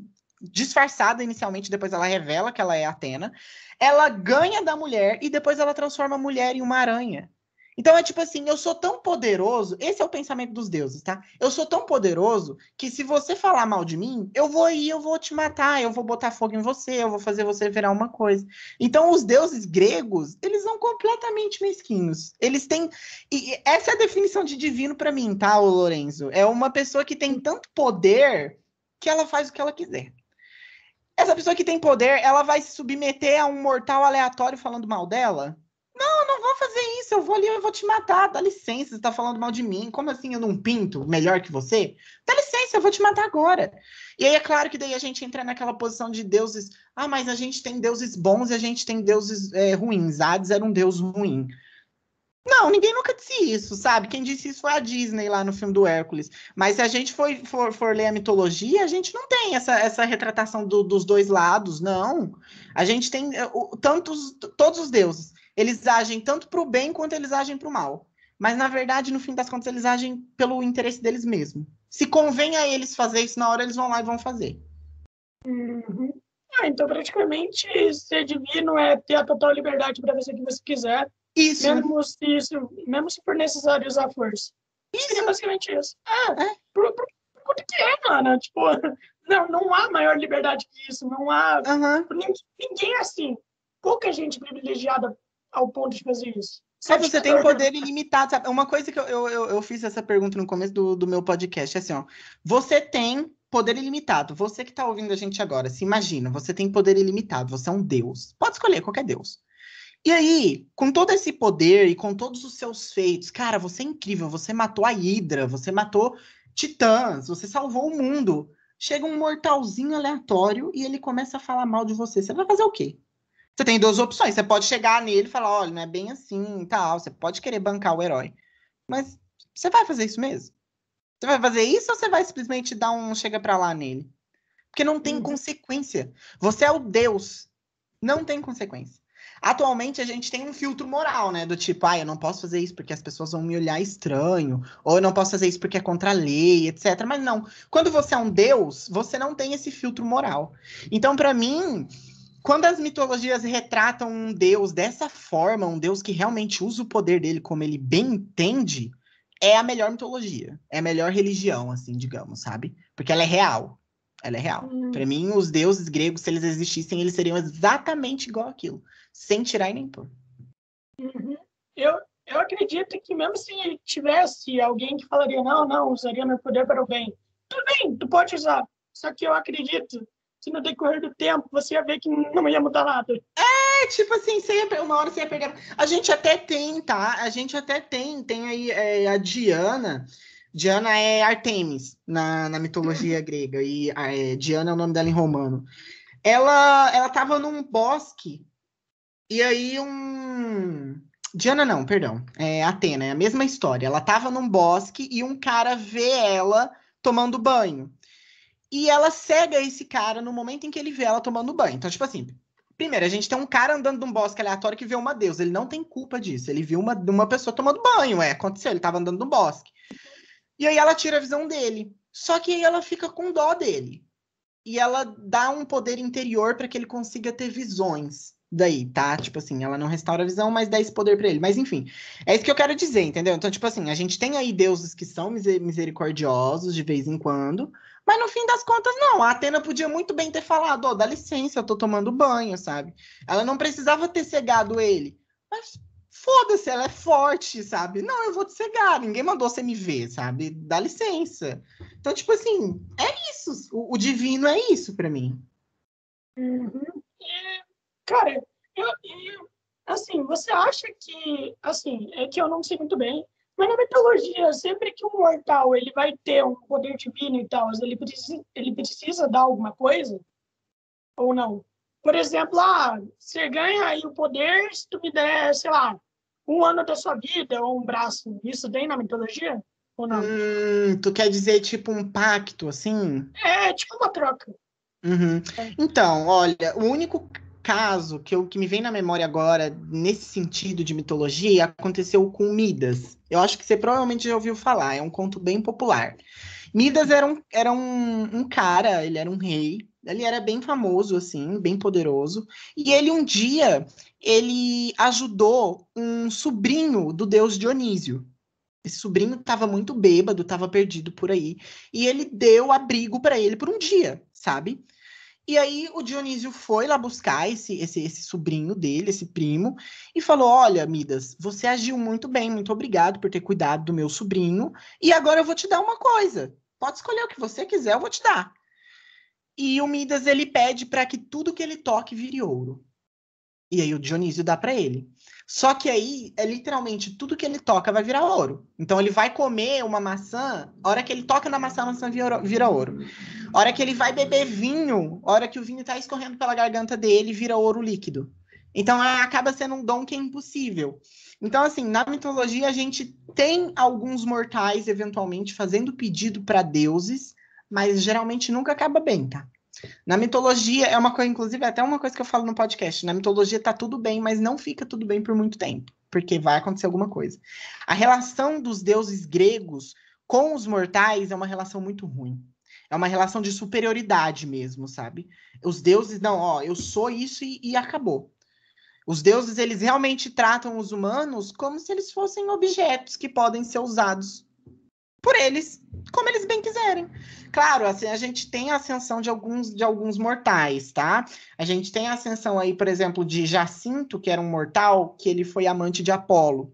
disfarçada inicialmente, depois ela revela que ela é Atena, ela ganha da mulher e depois ela transforma a mulher em uma aranha. Então é tipo assim, eu sou tão poderoso, esse é o pensamento dos deuses, tá? Eu sou tão poderoso que se você falar mal de mim, eu vou ir, eu vou te matar, eu vou botar fogo em você, eu vou fazer você virar uma coisa. Então os deuses gregos, eles são completamente mesquinhos. Eles têm... E essa é a definição de divino para mim, tá, ô Lorenzo? É uma pessoa que tem tanto poder que ela faz o que ela quiser. Essa pessoa que tem poder, ela vai se submeter a um mortal aleatório falando mal dela? Não, eu não vou fazer isso, eu vou ali, eu vou te matar, dá licença, você tá falando mal de mim, como assim eu não pinto melhor que você? Dá licença, eu vou te matar agora. E aí é claro que daí a gente entra naquela posição de deuses, ah, mas a gente tem deuses bons e a gente tem deuses é, ruins, Hades era um deus ruim. Não, ninguém nunca disse isso, sabe? Quem disse isso foi a Disney lá no filme do Hércules. Mas se a gente for, for, for ler a mitologia, a gente não tem essa, essa retratação do, dos dois lados, não. A gente tem uh, tantos, todos os deuses. Eles agem tanto para o bem quanto eles agem para o mal. Mas, na verdade, no fim das contas, eles agem pelo interesse deles mesmos. Se convém a eles fazer isso na hora, eles vão lá e vão fazer. Uhum. Ah, então, praticamente, ser divino é ter a total liberdade para fazer o que você quiser. Isso. Mesmo se, isso, mesmo se for necessário usar força. Isso é basicamente isso. É, é. Por, por, por que é, mano? Tipo, não, não há maior liberdade que isso. Não há... Uhum. Ninguém, ninguém é assim. Pouca gente privilegiada ao ponto de fazer isso. É, você tem poder ilimitado, sabe? Uma coisa que eu, eu, eu fiz essa pergunta no começo do, do meu podcast, é assim, ó. Você tem poder ilimitado. Você que tá ouvindo a gente agora, se imagina, você tem poder ilimitado, você é um deus. Pode escolher qualquer deus. E aí, com todo esse poder e com todos os seus feitos, cara, você é incrível, você matou a Hidra, você matou titãs, você salvou o mundo. Chega um mortalzinho aleatório e ele começa a falar mal de você. Você vai fazer o quê? Você tem duas opções. Você pode chegar nele e falar, olha, não é bem assim, tal. Você pode querer bancar o herói. Mas você vai fazer isso mesmo? Você vai fazer isso ou você vai simplesmente dar um chega pra lá nele? Porque não tem uhum. consequência. Você é o Deus. Não tem consequência. Atualmente, a gente tem um filtro moral, né? Do tipo, ah, eu não posso fazer isso porque as pessoas vão me olhar estranho. Ou eu não posso fazer isso porque é contra a lei, etcétera. Mas não. Quando você é um Deus, você não tem esse filtro moral. Então, pra mim... Quando as mitologias retratam um deus dessa forma, um deus que realmente usa o poder dele como ele bem entende, é a melhor mitologia. É a melhor religião, assim, digamos, sabe? Porque ela é real. Ela é real. Hum. Para mim, os deuses gregos, se eles existissem, eles seriam exatamente igual aquilo. Sem tirar e nem pôr. Uhum. Eu, eu acredito que mesmo se tivesse alguém que falaria, não, não, usaria meu poder para o bem. Tudo bem, tu pode usar. Só que eu acredito que no decorrer do tempo você ia ver que não ia mudar nada. É, tipo assim, você ia, uma hora você ia perder. A gente até tem, tá? A gente até tem, tem aí é, a Diana. Diana é Artemis na, na mitologia grega. E é, Diana é o nome dela em romano. Ela, ela tava num bosque. E aí um... Diana não, perdão. É Atena, é a mesma história. Ela tava num bosque e um cara vê ela tomando banho. E ela cega esse cara no momento em que ele vê ela tomando banho. Então, tipo assim, primeiro, a gente tem um cara andando num bosque aleatório que vê uma deusa. Ele não tem culpa disso. Ele viu uma, uma pessoa tomando banho, é, aconteceu. Ele tava andando no bosque. E aí ela tira a visão dele. Só que aí ela fica com dó dele. E ela dá um poder interior para que ele consiga ter visões. Daí, tá? Tipo assim, ela não restaura a visão, mas dá esse poder pra ele. Mas enfim, é isso que eu quero dizer, entendeu? Então, tipo assim, a gente tem aí deuses que são misericordiosos de vez em quando, mas no fim das contas, não. A Atena podia muito bem ter falado, ó, oh, dá licença, eu tô tomando banho, sabe? Ela não precisava ter cegado ele. Mas foda-se, ela é forte, sabe? Não, eu vou te cegar, ninguém mandou você me ver, sabe? Dá licença. Então, tipo assim, é isso. O, o divino é isso pra mim. Uhum. E, cara, eu, eu- assim, você acha que, assim, é que eu não sei muito bem, mas na mitologia, sempre que um mortal ele vai ter um poder divino e tal, ele precisa, ele precisa dar alguma coisa ou não? Por exemplo, ah, você ganha aí o poder se tu me der, sei lá, um ano da sua vida ou um braço. Isso tem na mitologia ou não? Hum, tu quer dizer tipo um pacto, assim? É tipo uma troca. Uhum. Então, olha, o único caso que, eu, que me vem na memória agora, nesse sentido de mitologia, aconteceu com Midas. Eu acho que você provavelmente já ouviu falar, é um conto bem popular. Midas era um, era um, um cara, ele era um rei, ele era bem famoso, assim, bem poderoso, e ele um dia, ele ajudou um sobrinho do deus Dionísio. Esse sobrinho estava muito bêbado, estava perdido por aí, e ele deu abrigo para ele por um dia, sabe? E aí o Dionísio foi lá buscar esse, esse, esse sobrinho dele, esse primo, e falou: Olha, Midas, você agiu muito bem, muito obrigado por ter cuidado do meu sobrinho, e agora eu vou te dar uma coisa. Pode escolher o que você quiser, eu vou te dar. E o Midas ele pede para que tudo que ele toque vire ouro. E aí o Dionísio dá para ele. Só que aí é literalmente tudo que ele toca vai virar ouro. Então ele vai comer uma maçã, a hora que ele toca na maçã, a maçã vira, vira ouro. A hora que ele vai beber vinho, a hora que o vinho tá escorrendo pela garganta dele, vira ouro líquido. Então acaba sendo um dom que é impossível. Então, assim, na mitologia a gente tem alguns mortais, eventualmente, fazendo pedido para deuses, mas geralmente nunca acaba bem, tá? Na mitologia, é uma coisa, inclusive, é até uma coisa que eu falo no podcast. Na mitologia tá tudo bem, mas não fica tudo bem por muito tempo, porque vai acontecer alguma coisa. A relação dos deuses gregos com os mortais é uma relação muito ruim. É uma relação de superioridade mesmo, sabe? Os deuses, não, ó, eu sou isso e, e acabou. Os deuses, eles realmente tratam os humanos como se eles fossem objetos que podem ser usados por eles, como eles bem quiserem. Claro, assim, a gente tem a ascensão de alguns, de alguns mortais, tá? A gente tem a ascensão aí, por exemplo, de Jacinto, que era um mortal, que ele foi amante de Apolo.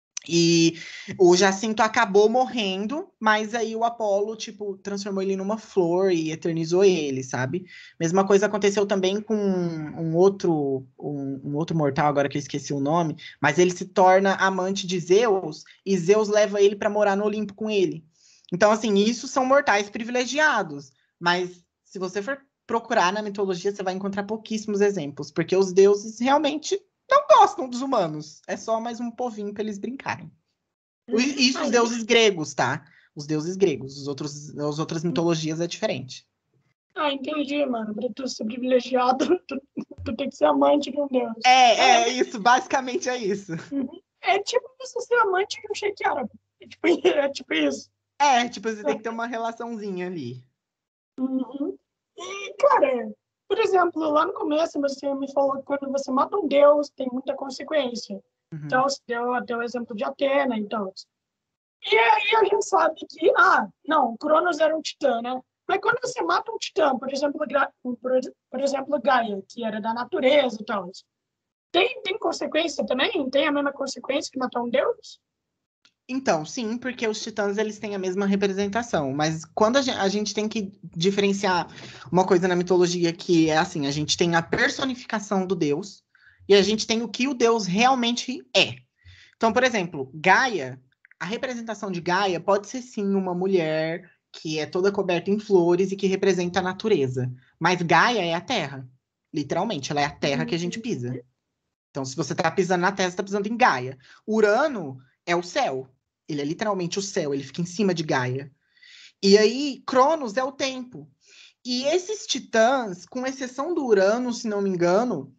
E o Jacinto acabou morrendo, mas aí o Apolo, tipo, transformou ele numa flor e eternizou ele, sabe? Mesma coisa aconteceu também com um outro, um, um outro mortal, agora que eu esqueci o nome, mas ele se torna amante de Zeus e Zeus leva ele para morar no Olimpo com ele. Então, assim, isso são mortais privilegiados, mas se você for procurar na mitologia, você vai encontrar pouquíssimos exemplos, porque os deuses realmente não gostam dos humanos. É só mais um povinho para eles brincarem. Isso os Aí, deuses gregos, tá? Os deuses gregos. Os outros, as outras mitologias é diferente. ah, entendi, mano. Pra tu ser privilegiado, tu, tu tem que ser amante de um deus. É, É, é isso. Basicamente é isso. uhum. É tipo você ser amante de um sheik árabe. É tipo, é tipo isso. É, tipo, você tem que ter uma relaçãozinha ali. Uhum. E, cara, por exemplo, lá no começo você me falou que quando você mata um deus, tem muita consequência. Uhum. Então, você deu até o exemplo de Atena, então. E aí a gente sabe que, ah, não, Cronos era um titã, né? Mas quando você mata um titã, por exemplo, Gra- por, por exemplo, Gaia, que era da natureza e tal, tem, tem consequência também? Tem a mesma consequência que matar um deus? Então, sim, porque os titãs eles têm a mesma representação, mas quando a gente, a gente tem que diferenciar uma coisa na mitologia que é assim, a gente tem a personificação do deus e a gente tem o que o deus realmente é. Então, por exemplo, Gaia, a representação de Gaia pode ser sim uma mulher que é toda coberta em flores e que representa a natureza, mas Gaia é a terra, literalmente, ela é a terra que a gente pisa. Então, se você está pisando na Terra, você está pisando em Gaia. Urano é o céu. Ele é literalmente o céu, ele fica em cima de Gaia. E aí, Cronos é o tempo. E esses titãs, com exceção do Urano, se não me engano,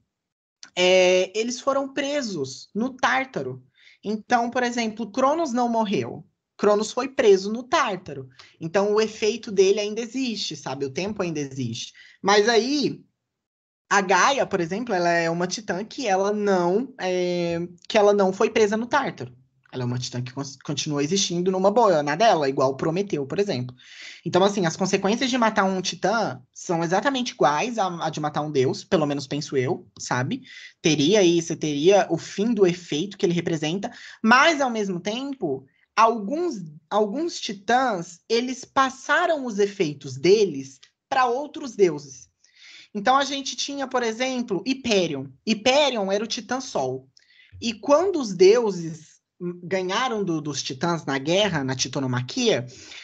é, eles foram presos no Tártaro. Então, por exemplo, Cronos não morreu. Cronos foi preso no Tártaro. Então, o efeito dele ainda existe, sabe? O tempo ainda existe. Mas aí, a Gaia, por exemplo, ela é uma titã que ela não, é, que ela não foi presa no Tártaro. Ela é uma titã que continua existindo numa boa, na dela, igual o Prometeu, por exemplo. Então, assim, as consequências de matar um titã são exatamente iguais a, a de matar um deus, pelo menos penso eu, sabe? Teria isso, teria o fim do efeito que ele representa, mas, ao mesmo tempo, alguns, alguns titãs, eles passaram os efeitos deles para outros deuses. Então, a gente tinha, por exemplo, Hyperion. Hyperion era o titã Sol. E quando os deuses ganharam do, dos titãs na guerra, na titanomaquia,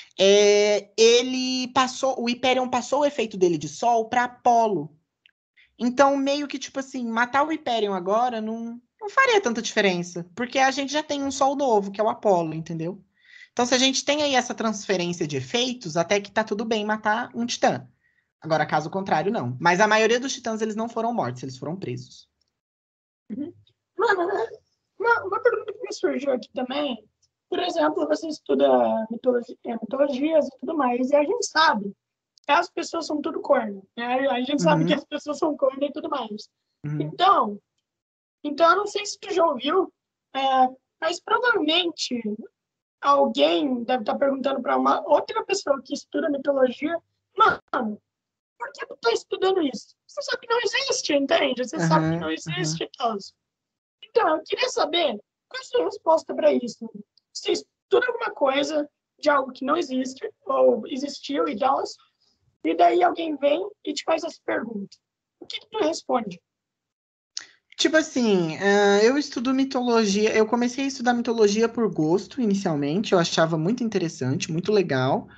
é, ele passou, o Hyperion passou o efeito dele de Sol para Apolo. Então, meio que, tipo assim, matar o Hyperion agora não, não faria tanta diferença, porque a gente já tem um Sol novo, que é o Apolo, entendeu? Então, se a gente tem aí essa transferência de efeitos, até que tá tudo bem matar um titã. Agora, caso contrário, não. Mas a maioria dos titãs, eles não foram mortos, eles foram presos. Uhum. Mano, uma, uma pergunta que me surgiu aqui também, por exemplo, você estuda mitologia, mitologias e tudo mais, e a gente sabe que as pessoas são tudo corno, né? A gente uhum. sabe que as pessoas são corno e tudo mais. Uhum. Então, então, eu não sei se tu já ouviu, é, mas provavelmente alguém deve estar perguntando para uma outra pessoa que estuda mitologia, mano, por que tu tá estudando isso? Você sabe que não existe, entende? Você uhum, sabe que não existe e uhum. tal. Então, eu queria saber qual é a sua resposta para isso. Você estuda alguma coisa de algo que não existe, ou existiu e tal, e daí alguém vem e te faz essa pergunta. O que, que tu responde? Tipo assim, uh, eu estudo mitologia, eu comecei a estudar mitologia por gosto, inicialmente, eu achava muito interessante, muito legal,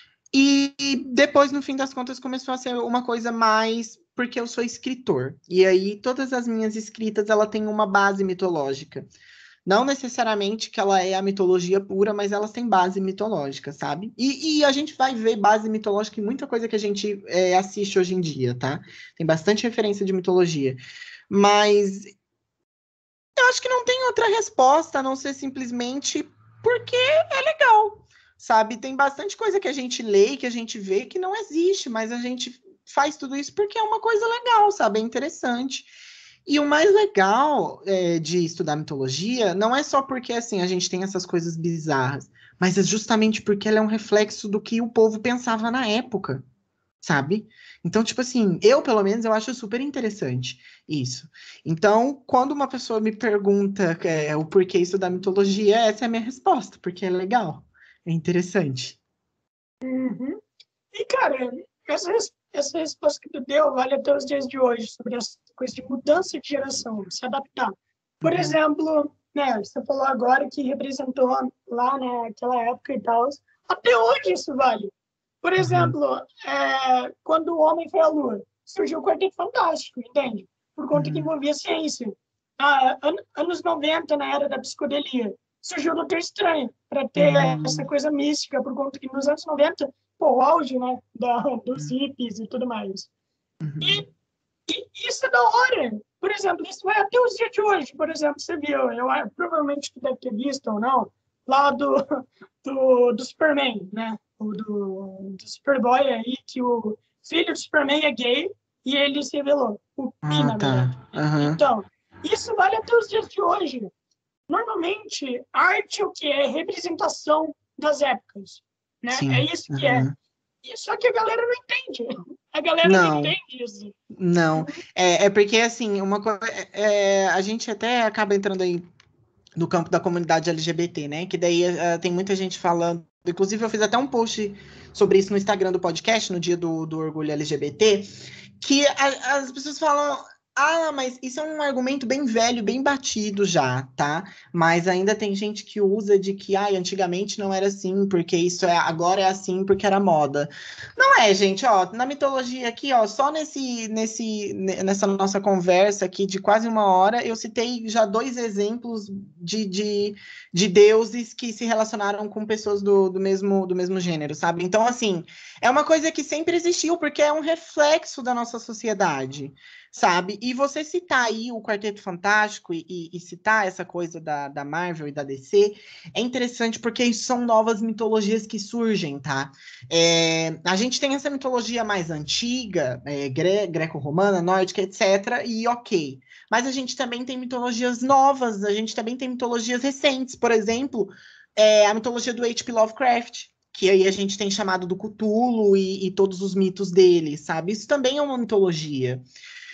e depois, no fim das contas, começou a ser uma coisa mais porque eu sou escritor, e aí todas as minhas escritas, ela tem uma base mitológica, não necessariamente que ela é a mitologia pura, mas elas têm base mitológica, sabe? E, e a gente vai ver base mitológica em muita coisa que a gente é, assiste hoje em dia, tá? Tem bastante referência de mitologia. Mas eu acho que não tem outra resposta, a não ser simplesmente porque é legal, sabe? Tem bastante coisa que a gente lê, que a gente vê, que não existe, mas a gente faz tudo isso porque é uma coisa legal, sabe? É interessante. E o mais legal é, de estudar mitologia não é só porque, assim, a gente tem essas coisas bizarras, mas é justamente porque ela é um reflexo do que o povo pensava na época, sabe? Então, tipo assim, eu, pelo menos, eu acho super interessante isso. Então, quando uma pessoa me pergunta é, o porquê estudar mitologia, essa é a minha resposta, porque é legal, é interessante. Uhum. E, cara, essa, essa resposta que tu deu vale até os dias de hoje, sobre essa coisa de mudança de geração, se adaptar. Por uhum. exemplo, né, você falou agora que representou lá naquela né, época e tal, até hoje isso vale. Por exemplo, uhum. é, quando o homem foi à Lua, surgiu o Quarteto Fantástico, entende? Por conta uhum. que envolvia ciência. Ah, an anos noventa, na era da psicodelia, surgiu o Doutor Estranho, para ter uhum. essa coisa mística, por conta que nos anos noventa, pô, o auge, né, da, dos hippies e tudo mais. Uhum. E, e isso é da hora. Por exemplo, isso vai até os dias de hoje. Por exemplo, você viu, eu, provavelmente tu deve ter visto ou não, lá do, do, do Superman, né? O do, do Superboy aí, que o filho do Superman é gay e ele se revelou. O Pi, na verdade. Uhum. Então, isso vale até os dias de hoje. Normalmente, arte é o que é representação das épocas, né? Sim. É isso que uhum. é. Só que a galera não entende. A galera não, não entende isso. Não. É, é porque, assim, uma coisa... É, a gente até acaba entrando aí no campo da comunidade L G B T, né? Que daí uh, tem muita gente falando. Inclusive, eu fiz até um post sobre isso no Instagram do podcast, no dia do, do Orgulho L G B T, que a, as pessoas falam. Ah, mas isso é um argumento bem velho, bem batido já, tá? Mas ainda tem gente que usa de que, ah, antigamente não era assim, porque isso é agora é assim porque era moda. Não é, gente, ó, na mitologia aqui, ó, só nesse, nesse, nessa nossa conversa aqui de quase uma hora, eu citei já dois exemplos de, de, de deuses que se relacionaram com pessoas do, do, mesmo, do mesmo gênero, sabe? Então, assim, é uma coisa que sempre existiu, porque é um reflexo da nossa sociedade. sabe? E você citar aí o Quarteto Fantástico e, e, e citar essa coisa da, da Marvel e da D C é interessante porque isso são novas mitologias que surgem, tá? É, a gente tem essa mitologia mais antiga, é, gre greco-romana, nórdica, etcétera, e ok. Mas a gente também tem mitologias novas, a gente também tem mitologias recentes, por exemplo, é, a mitologia do H P Lovecraft, que aí a gente tem chamado do Cthulhu e, e todos os mitos dele, sabe? Isso também é uma mitologia.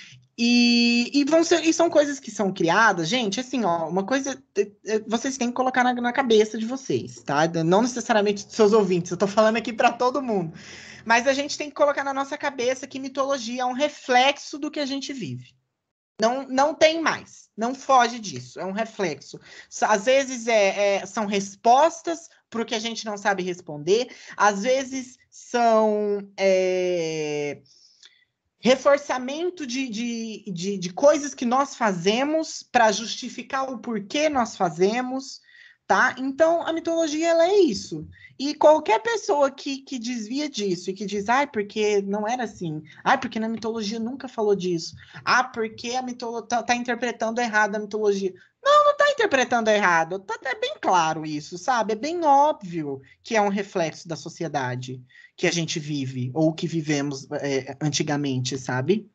E, e, vão ser, e são coisas que são criadas, gente, assim, ó, uma coisa vocês têm que colocar na, na cabeça de vocês, tá? Não necessariamente dos seus ouvintes, eu tô falando aqui para todo mundo. Mas a gente tem que colocar na nossa cabeça que mitologia é um reflexo do que a gente vive. Não, não tem mais, não foge disso, é um reflexo. Às vezes é, é, são respostas para o que a gente não sabe responder, às vezes são é, reforçamento de, de, de, de coisas que nós fazemos para justificar o porquê nós fazemos, tá? Então, a mitologia, ela é isso. E qualquer pessoa que, que desvia disso e que diz, ai, porque não era assim, ai, porque na mitologia nunca falou disso, ah, porque a mitologia tá, tá interpretando errado a mitologia. Não, não tá interpretando errado, tá, é bem claro isso, sabe? É bem óbvio que é um reflexo da sociedade que a gente vive, ou que vivemos é, antigamente, sabe?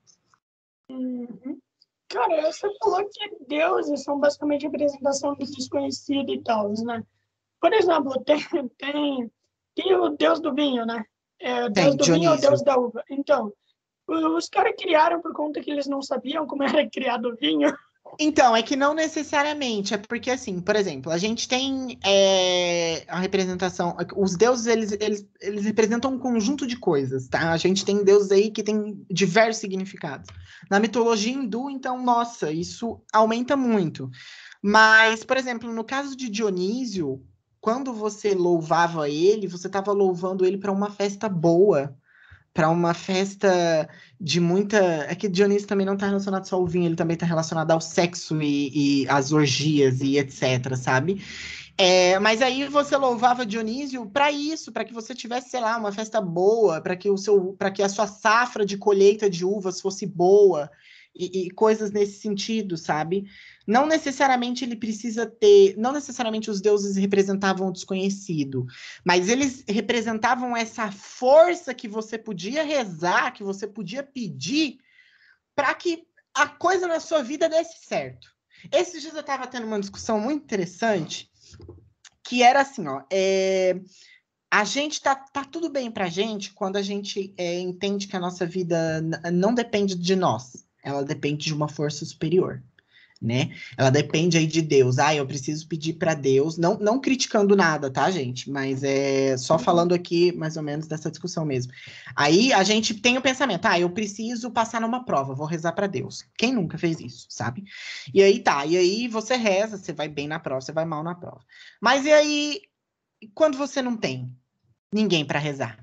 Uhum. Cara, você falou que deuses são basicamente representação do desconhecido e tal, né? Por exemplo, tem, tem, tem o deus do vinho, né? É, o deus Tem, do vinho é o deus Dionísio. da uva. Então, os caras criaram por conta que eles não sabiam como era criado o vinho. Então, é que não necessariamente, é porque assim, por exemplo, a gente tem é, a representação, os deuses, eles, eles, eles representam um conjunto de coisas, tá? A gente tem deuses aí que tem diversos significados. Na mitologia hindu, então, nossa, isso aumenta muito. Mas, por exemplo, no caso de Dionísio, quando você louvava ele, você estava louvando ele para uma festa boa, para uma festa de muita. É que Dionísio também não está relacionado só ao vinho, ele também está relacionado ao sexo e, e às orgias e etcétera, sabe? É, mas aí você louvava Dionísio para isso, para que você tivesse, sei lá, uma festa boa, para que o seu, para que a sua safra de colheita de uvas fosse boa e, e coisas nesse sentido, sabe? Não necessariamente ele precisa ter, não necessariamente os deuses representavam o desconhecido, mas eles representavam essa força que você podia rezar, que você podia pedir para que a coisa na sua vida desse certo. Esses dias eu estava tendo uma discussão muito interessante, que era assim, ó, é, a gente tá, tá tudo bem pra gente quando a gente é, entende que a nossa vida não depende de nós, ela depende de uma força superior, né? Ela depende aí de Deus. Ah, eu preciso pedir para Deus, não, não criticando nada, tá, gente? Mas é só falando aqui mais ou menos dessa discussão mesmo. Aí a gente tem o pensamento, ah, eu preciso passar numa prova, vou rezar para Deus. Quem nunca fez isso, sabe? E aí tá, e aí você reza, você vai bem na prova, você vai mal na prova. Mas e aí, quando você não tem ninguém para rezar?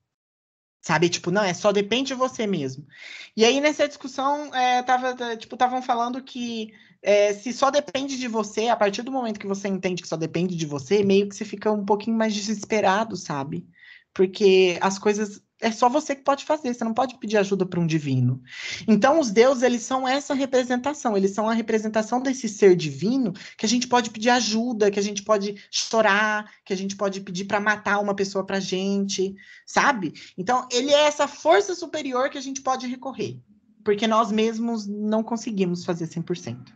Sabe, tipo, não, é só depende de você mesmo. E aí, nessa discussão, é, tava, tipo, estavam falando que é, se só depende de você, a partir do momento que você entende que só depende de você, meio que você fica um pouquinho mais desesperado, sabe? Porque as coisas é só você que pode fazer, você não pode pedir ajuda para um divino. Então, os deuses, eles são essa representação, eles são a representação desse ser divino que a gente pode pedir ajuda, que a gente pode chorar, que a gente pode pedir para matar uma pessoa pra gente, sabe? Então, ele é essa força superior que a gente pode recorrer, porque nós mesmos não conseguimos fazer cem por cento.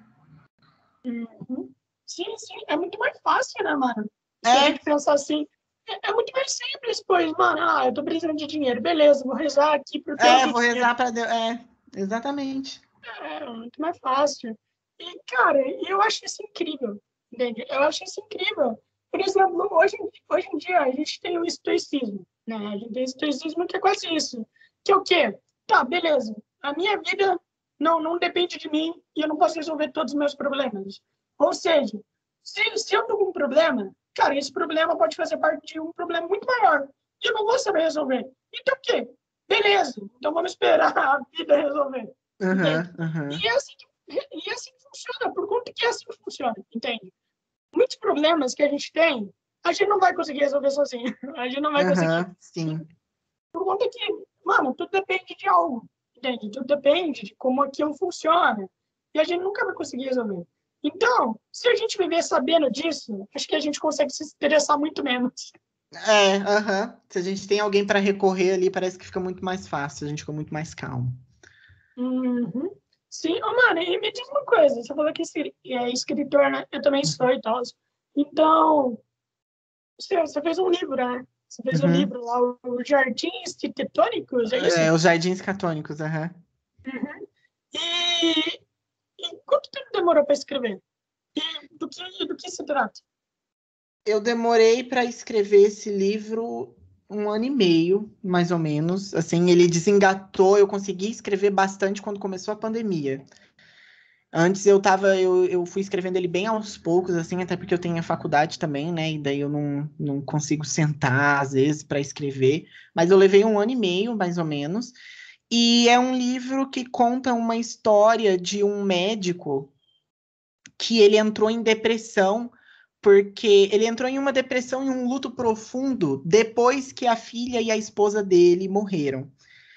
Uhum. Sim, sim, é muito mais fácil, né, mano? Se a É, gente pensar assim, é, é muito mais simples, pois, mano, ah, eu tô precisando de dinheiro, beleza, vou rezar aqui pro Deus é, do vou dinheiro. rezar para Deus. É, exatamente. É muito mais fácil. E, cara, eu acho isso incrível, entende? Eu acho isso incrível. Por exemplo, hoje, hoje em dia a gente tem o estoicismo, né? A gente tem o estoicismo que é quase isso. Que é o quê? Tá, beleza. A minha vida não, não depende de mim e eu não posso resolver todos os meus problemas. Ou seja, se, se eu tô com um problema, cara, esse problema pode fazer parte de um problema muito maior. E eu não vou saber resolver. Então o quê? Beleza. Então vamos esperar a vida resolver. Entende? Aham, aham. E é assim que, e é assim que funciona, por conta que é assim que funciona, entende? Muitos problemas que a gente tem, a gente não vai conseguir resolver sozinho. A gente não vai conseguir. Aham, sim. Por conta que, mano, tudo depende de algo. entende? Tudo depende de como aquilo funciona. E a gente nunca vai conseguir resolver. Então, se a gente viver sabendo disso, acho que a gente consegue se interessar muito menos. É, aham. Se a gente tem alguém para recorrer ali, parece que fica muito mais fácil, a gente fica muito mais calmo. Uhum. Sim, oh, mano, e me diz uma coisa, você falou que é escritor, né? Eu também sou e tal. Então, você, você fez um livro, né? Você fez um Uhum. livro lá, o Jardins Tectônicos, é isso? É, os Jardins Catônicos, aham. Uhum. E, e quanto tempo demorou para escrever? E do que, do que se trata? Eu demorei para escrever esse livro um ano e meio, mais ou menos. Assim, ele desengatou, eu consegui escrever bastante quando começou a pandemia. Antes eu tava, eu, eu fui escrevendo ele bem aos poucos, assim, até porque eu tenho a faculdade também, né? E daí eu não, não consigo sentar, às vezes, para escrever. Mas eu levei um ano e meio, mais ou menos. E é um livro que conta uma história de um médico que ele entrou em depressão, porque ele entrou em uma depressão e um luto profundo depois que a filha e a esposa dele morreram.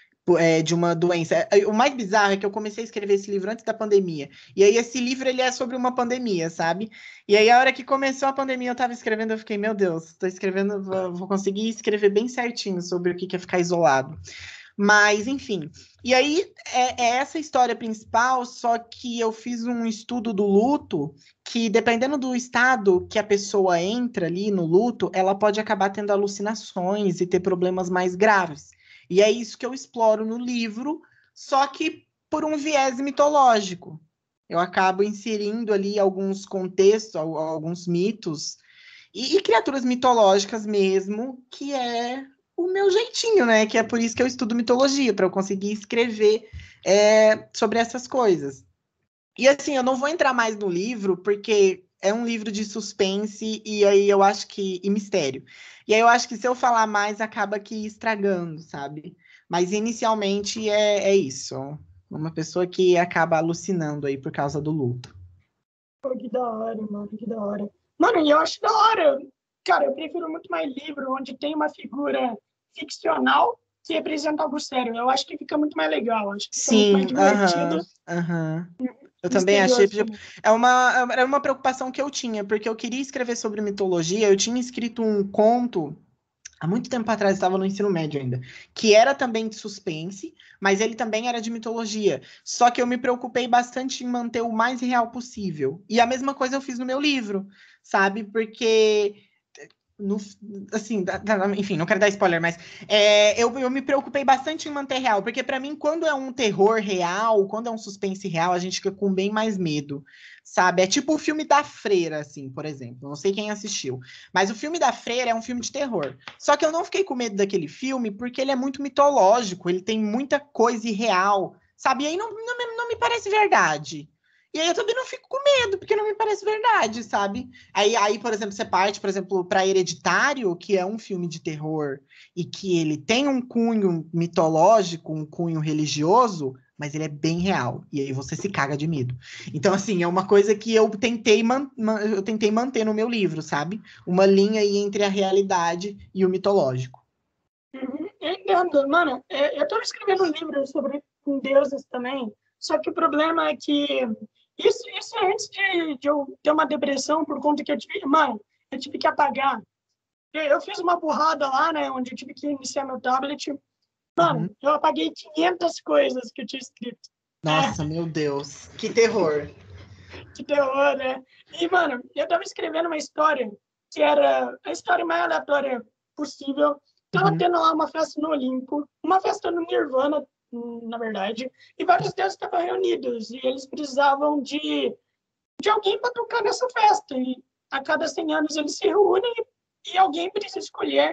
É, de uma doença. O mais bizarro é que eu comecei a escrever esse livro antes da pandemia. E aí esse livro ele é sobre uma pandemia, sabe? E aí a hora que começou a pandemia eu tava escrevendo, eu fiquei, meu Deus, tô escrevendo, vou, vou conseguir escrever bem certinho sobre o que é ficar isolado. Mas, enfim. E aí é, é essa história principal, só que eu fiz um estudo do luto que, dependendo do estado que a pessoa entra ali no luto, ela pode acabar tendo alucinações e ter problemas mais graves. E é isso que eu exploro no livro, só que por um viés mitológico. Eu acabo inserindo ali alguns contextos, alguns mitos e, e criaturas mitológicas mesmo, que é o meu jeitinho, né? Que é por isso que eu estudo mitologia, para eu conseguir escrever é, sobre essas coisas. E assim, eu não vou entrar mais no livro, porque é um livro de suspense e aí eu acho que. E mistério. E aí eu acho que se eu falar mais, acaba que estragando, sabe? Mas inicialmente é, é isso. Uma pessoa que acaba alucinando aí por causa do luto. Pô, que da hora, mano, que da hora. Mano, e eu acho da hora. Cara, eu prefiro muito mais livro onde tem uma figura ficcional que representa algo sério. Eu acho que fica muito mais legal, acho que fica muito mais Sim, aham, divertido aham. Eu e também achei. misterioso Tipo, também. é uma, era uma preocupação que eu tinha, porque eu queria escrever sobre mitologia. Eu tinha escrito um conto há muito tempo atrás, estava no ensino médio ainda, que era também de suspense, mas ele também era de mitologia. Só que eu me preocupei bastante em manter o mais real possível. E a mesma coisa eu fiz no meu livro, sabe? Porque no, assim, da, da, enfim, não quero dar spoiler, mas é, eu, eu me preocupei bastante em manter real, porque para mim, quando é um terror real, quando é um suspense real, a gente fica com bem mais medo, sabe? É tipo o filme da Freira, assim, por exemplo. Não sei quem assistiu, mas o filme da Freira é um filme de terror. Só que eu não fiquei com medo daquele filme porque ele é muito mitológico, ele tem muita coisa irreal, sabe? E aí não, não, me- não me parece verdade. E aí eu também não fico com medo, porque não me parece verdade, sabe? Aí, aí, por exemplo, você parte, por exemplo, para Hereditário, que é um filme de terror e que ele tem um cunho mitológico, um cunho religioso, mas ele é bem real. E aí você se caga de medo. Então, assim, é uma coisa que eu tentei, man eu tentei manter no meu livro, sabe? Uma linha aí entre a realidade e o mitológico. Uhum, eu entendo, mano. é, Eu estou escrevendo um livro sobre deuses também, só que o problema é que isso, isso é antes de, de eu ter uma depressão por conta que eu tive, mano, eu tive que apagar. Eu eu fiz uma burrada lá, né, onde eu tive que iniciar meu tablet. Uhum. Mano, eu apaguei quinhentas coisas que eu tinha escrito. É, Nossa, meu Deus, que terror. que terror, né? E, mano, eu tava escrevendo uma história que era a história mais aleatória possível. Tava Uhum. tendo lá uma festa no Olimpo, uma festa no Nirvana, hum, na verdade, e vários deuses estavam reunidos, e eles precisavam de, de alguém para tocar nessa festa. E a cada cem anos eles se reúnem e alguém precisa escolher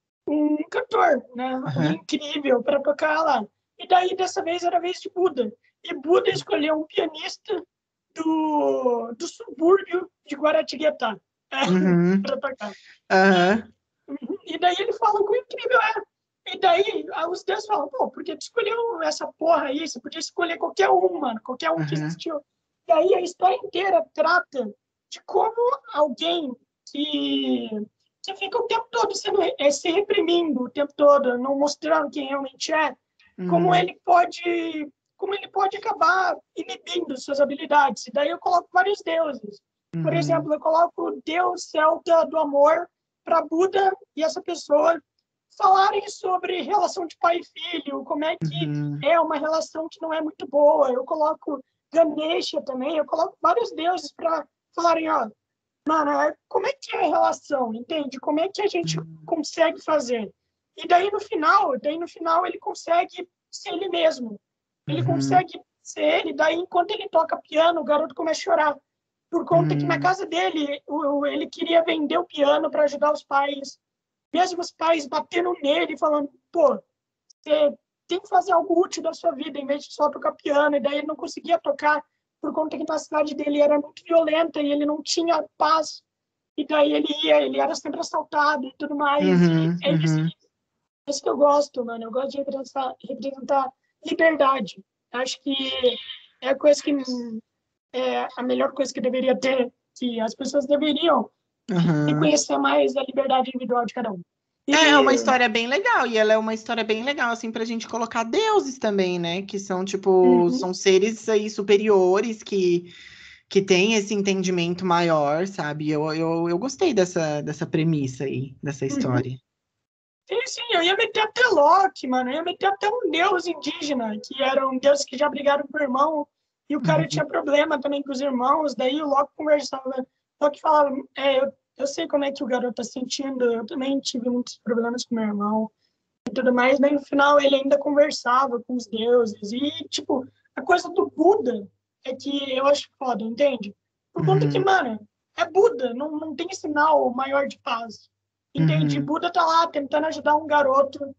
um cantor, né? Alguém Uhum. incrível para tocar lá. E daí, dessa vez, era a vez de Buda. E Buda escolheu um pianista do, do subúrbio de Guaratinguetá, é, Uhum. para tocar. E, Uhum. e daí ele fala o quão incrível é. E daí os deuses falam, pô, por que tu escolheu essa porra aí? Você podia escolher qualquer um, mano, qualquer um que Uhum. existiu. E aí a história inteira trata de como alguém que, que fica o tempo todo sendo, é, se reprimindo, o tempo todo, não mostrando quem realmente é, como Uhum. ele pode, como ele pode acabar inibindo suas habilidades. E daí eu coloco vários deuses. Por Uhum. exemplo, eu coloco o deus celta do amor para Buda e essa pessoa falarem sobre relação de pai e filho, como é que Uhum. é uma relação que não é muito boa. Eu coloco Ganesha também, eu coloco vários deuses para falarem, ó, mano, é- como é que é a relação, entende? Como é que a gente Uhum. consegue fazer? E daí no final, daí no final ele consegue ser ele mesmo. Ele Uhum. consegue ser ele, daí enquanto ele toca piano, o garoto começa a chorar. Por conta que na Uhum. casa dele, o, o- ele queria vender o piano para ajudar os pais. Mesmo os pais batendo nele, falando, pô, você tem que fazer algo útil da sua vida, em vez de só tocar piano. E daí ele não conseguia tocar, por conta que na cidade dele era muito violenta e ele não tinha paz. E daí ele ia, ele era sempre assaltado e tudo mais. E Uhum. é isso, Uhum. isso que eu gosto, mano. Eu gosto de representar, representar liberdade. Acho que é a coisa que é a melhor coisa que deveria ter, que as pessoas deveriam Uhum. reconhecer mais a liberdade individual de cada um. É E uma história bem legal, e ela é uma história bem legal, assim, pra gente colocar deuses também, né? Que são, tipo, uhum, são seres aí superiores que, que têm esse entendimento maior, sabe? Eu, eu, eu gostei dessa, dessa premissa aí, dessa uhum. história. Sim, sim, eu ia meter até Loki, mano. Eu ia meter até um deus indígena, que era um deus que já brigaram com o irmão, e o cara Uhum. tinha problema também com os irmãos, daí o Loki conversava. O Loki falava, é, eu, eu sei como é que o garoto tá sentindo, eu também tive muitos problemas com meu irmão e tudo mais. Daí no final ele ainda conversava com os deuses, e tipo, a coisa do Buda é que eu acho foda, entende? Por conta que, Uhum. mano, é Buda, não, não tem sinal maior de paz. Entende? Uhum. Buda tá lá tentando ajudar um garoto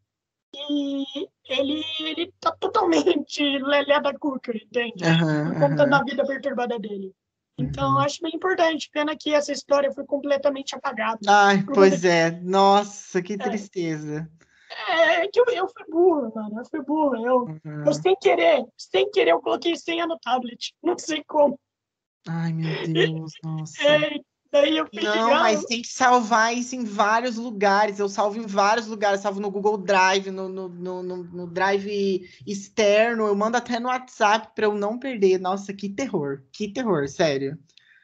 e ele, ele tá totalmente lelé da cuca, entende? Aham, Por conta da aham. vida perturbada dele. Então, Uhum. acho bem importante. Pena que essa história foi completamente apagada. Ai, Por conta pois que, é. Nossa, que é, tristeza. é que eu, eu fui burro, mano. Eu fui burro. Eu, eu Uhum. sem querer, sem querer, eu coloquei senha no tablet. Não sei como. Ai, meu E, Deus, nossa. é, daí eu fui Não, ligar. mas tem que salvar isso em vários lugares. Eu salvo em vários lugares, salvo no Google Drive, no, no, no, no- no Drive externo, eu mando até no WhatsApp para eu não perder. Nossa, que terror, que terror, sério.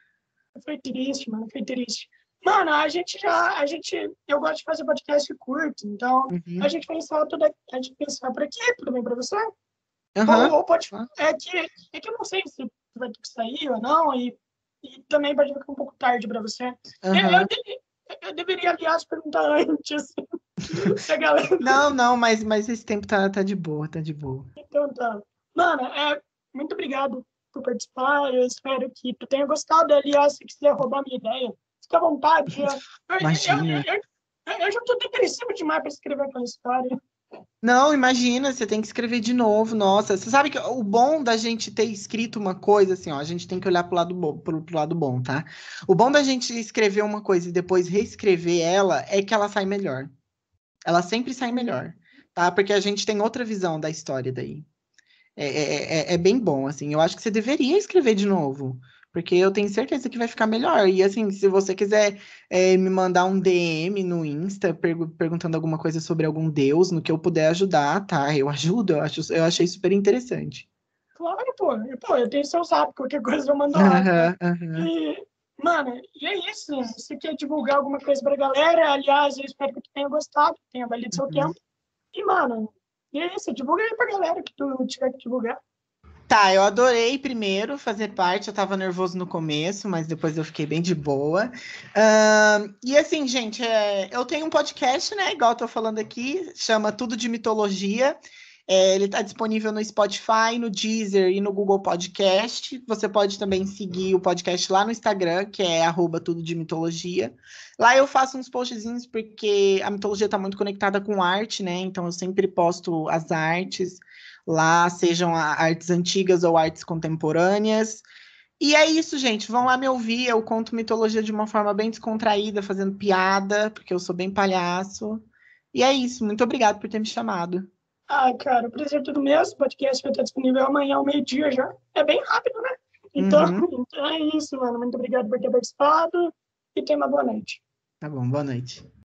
Foi triste, mano, foi triste. Mano, a gente já, a gente, eu gosto de fazer podcast curto, então a Uhum. gente pensava tudo, a gente pensava por aqui, tudo bem pra você? Ou, Aham. ou pode, é que, é que eu não sei se vai ter que sair ou não, e, e também pode ficar um pouco tarde pra você. Eu, eu, Aham. de- eu deveria, aliás, perguntar antes, se a galera, Não, não, mas, mas esse tempo tá, tá de boa, tá de boa. então tá. Mano, é, muito obrigado por participar, eu espero que tu tenha gostado, aliás, se quiser roubar minha ideia, fica à vontade. Eu, eu, Imagina. eu, eu, eu já tô depressivo demais para escrever aquela história. Não, imagina, você tem que escrever de novo. Nossa, você sabe que o bom da gente ter escrito uma coisa, assim, ó, a gente tem que olhar pro lado bom, pro, pro lado bom, tá? O bom da gente escrever uma coisa e depois reescrever ela é que ela sai melhor. Ela sempre sai melhor, tá? Porque a gente tem outra visão da história daí. É, é, é, é bem bom, assim. Eu acho que você deveria escrever de novo, porque eu tenho certeza que vai ficar melhor. E assim, se você quiser é, me mandar um D M no Insta pergu- perguntando alguma coisa sobre algum deus, no que eu puder ajudar, tá? Eu ajudo, eu acho, eu achei super interessante. Claro, pô. E, pô, eu tenho seu zap, qualquer coisa eu mando lá, tá? Aham, aham. E, mano, e é isso. Você quer divulgar alguma coisa pra galera? Aliás, eu espero que tu tenha gostado, que tenha valido seu Uhum. tempo. E, mano, e é isso. Divulga aí pra galera que tu tiver que divulgar. Tá, eu adorei primeiro fazer parte. Eu tava nervoso no começo, mas depois eu fiquei bem de boa. Ahn, e assim, gente, é, eu tenho um podcast, né? Igual eu tô falando aqui, chama Tudo de Mitologia. É, ele tá disponível no Spotify, no Deezer e no Google Podcast. Você pode também seguir o podcast lá no Instagram, que é arroba Tudo de Mitologia. Lá eu faço uns postzinhos porque a mitologia tá muito conectada com arte, né? Então eu sempre posto as artes lá, sejam artes antigas ou artes contemporâneas. E é isso, gente. Vão lá me ouvir. Eu conto mitologia de uma forma bem descontraída, fazendo piada, porque eu sou bem palhaço. E é isso. Muito obrigado por ter me chamado. Ah, cara, o prazer é tudo mesmo. O podcast vai estar disponível amanhã ao meio-dia já. É bem rápido, né? Então, Uhum. então é isso, mano. Muito obrigado por ter participado e tenha uma boa noite. Tá bom, boa noite.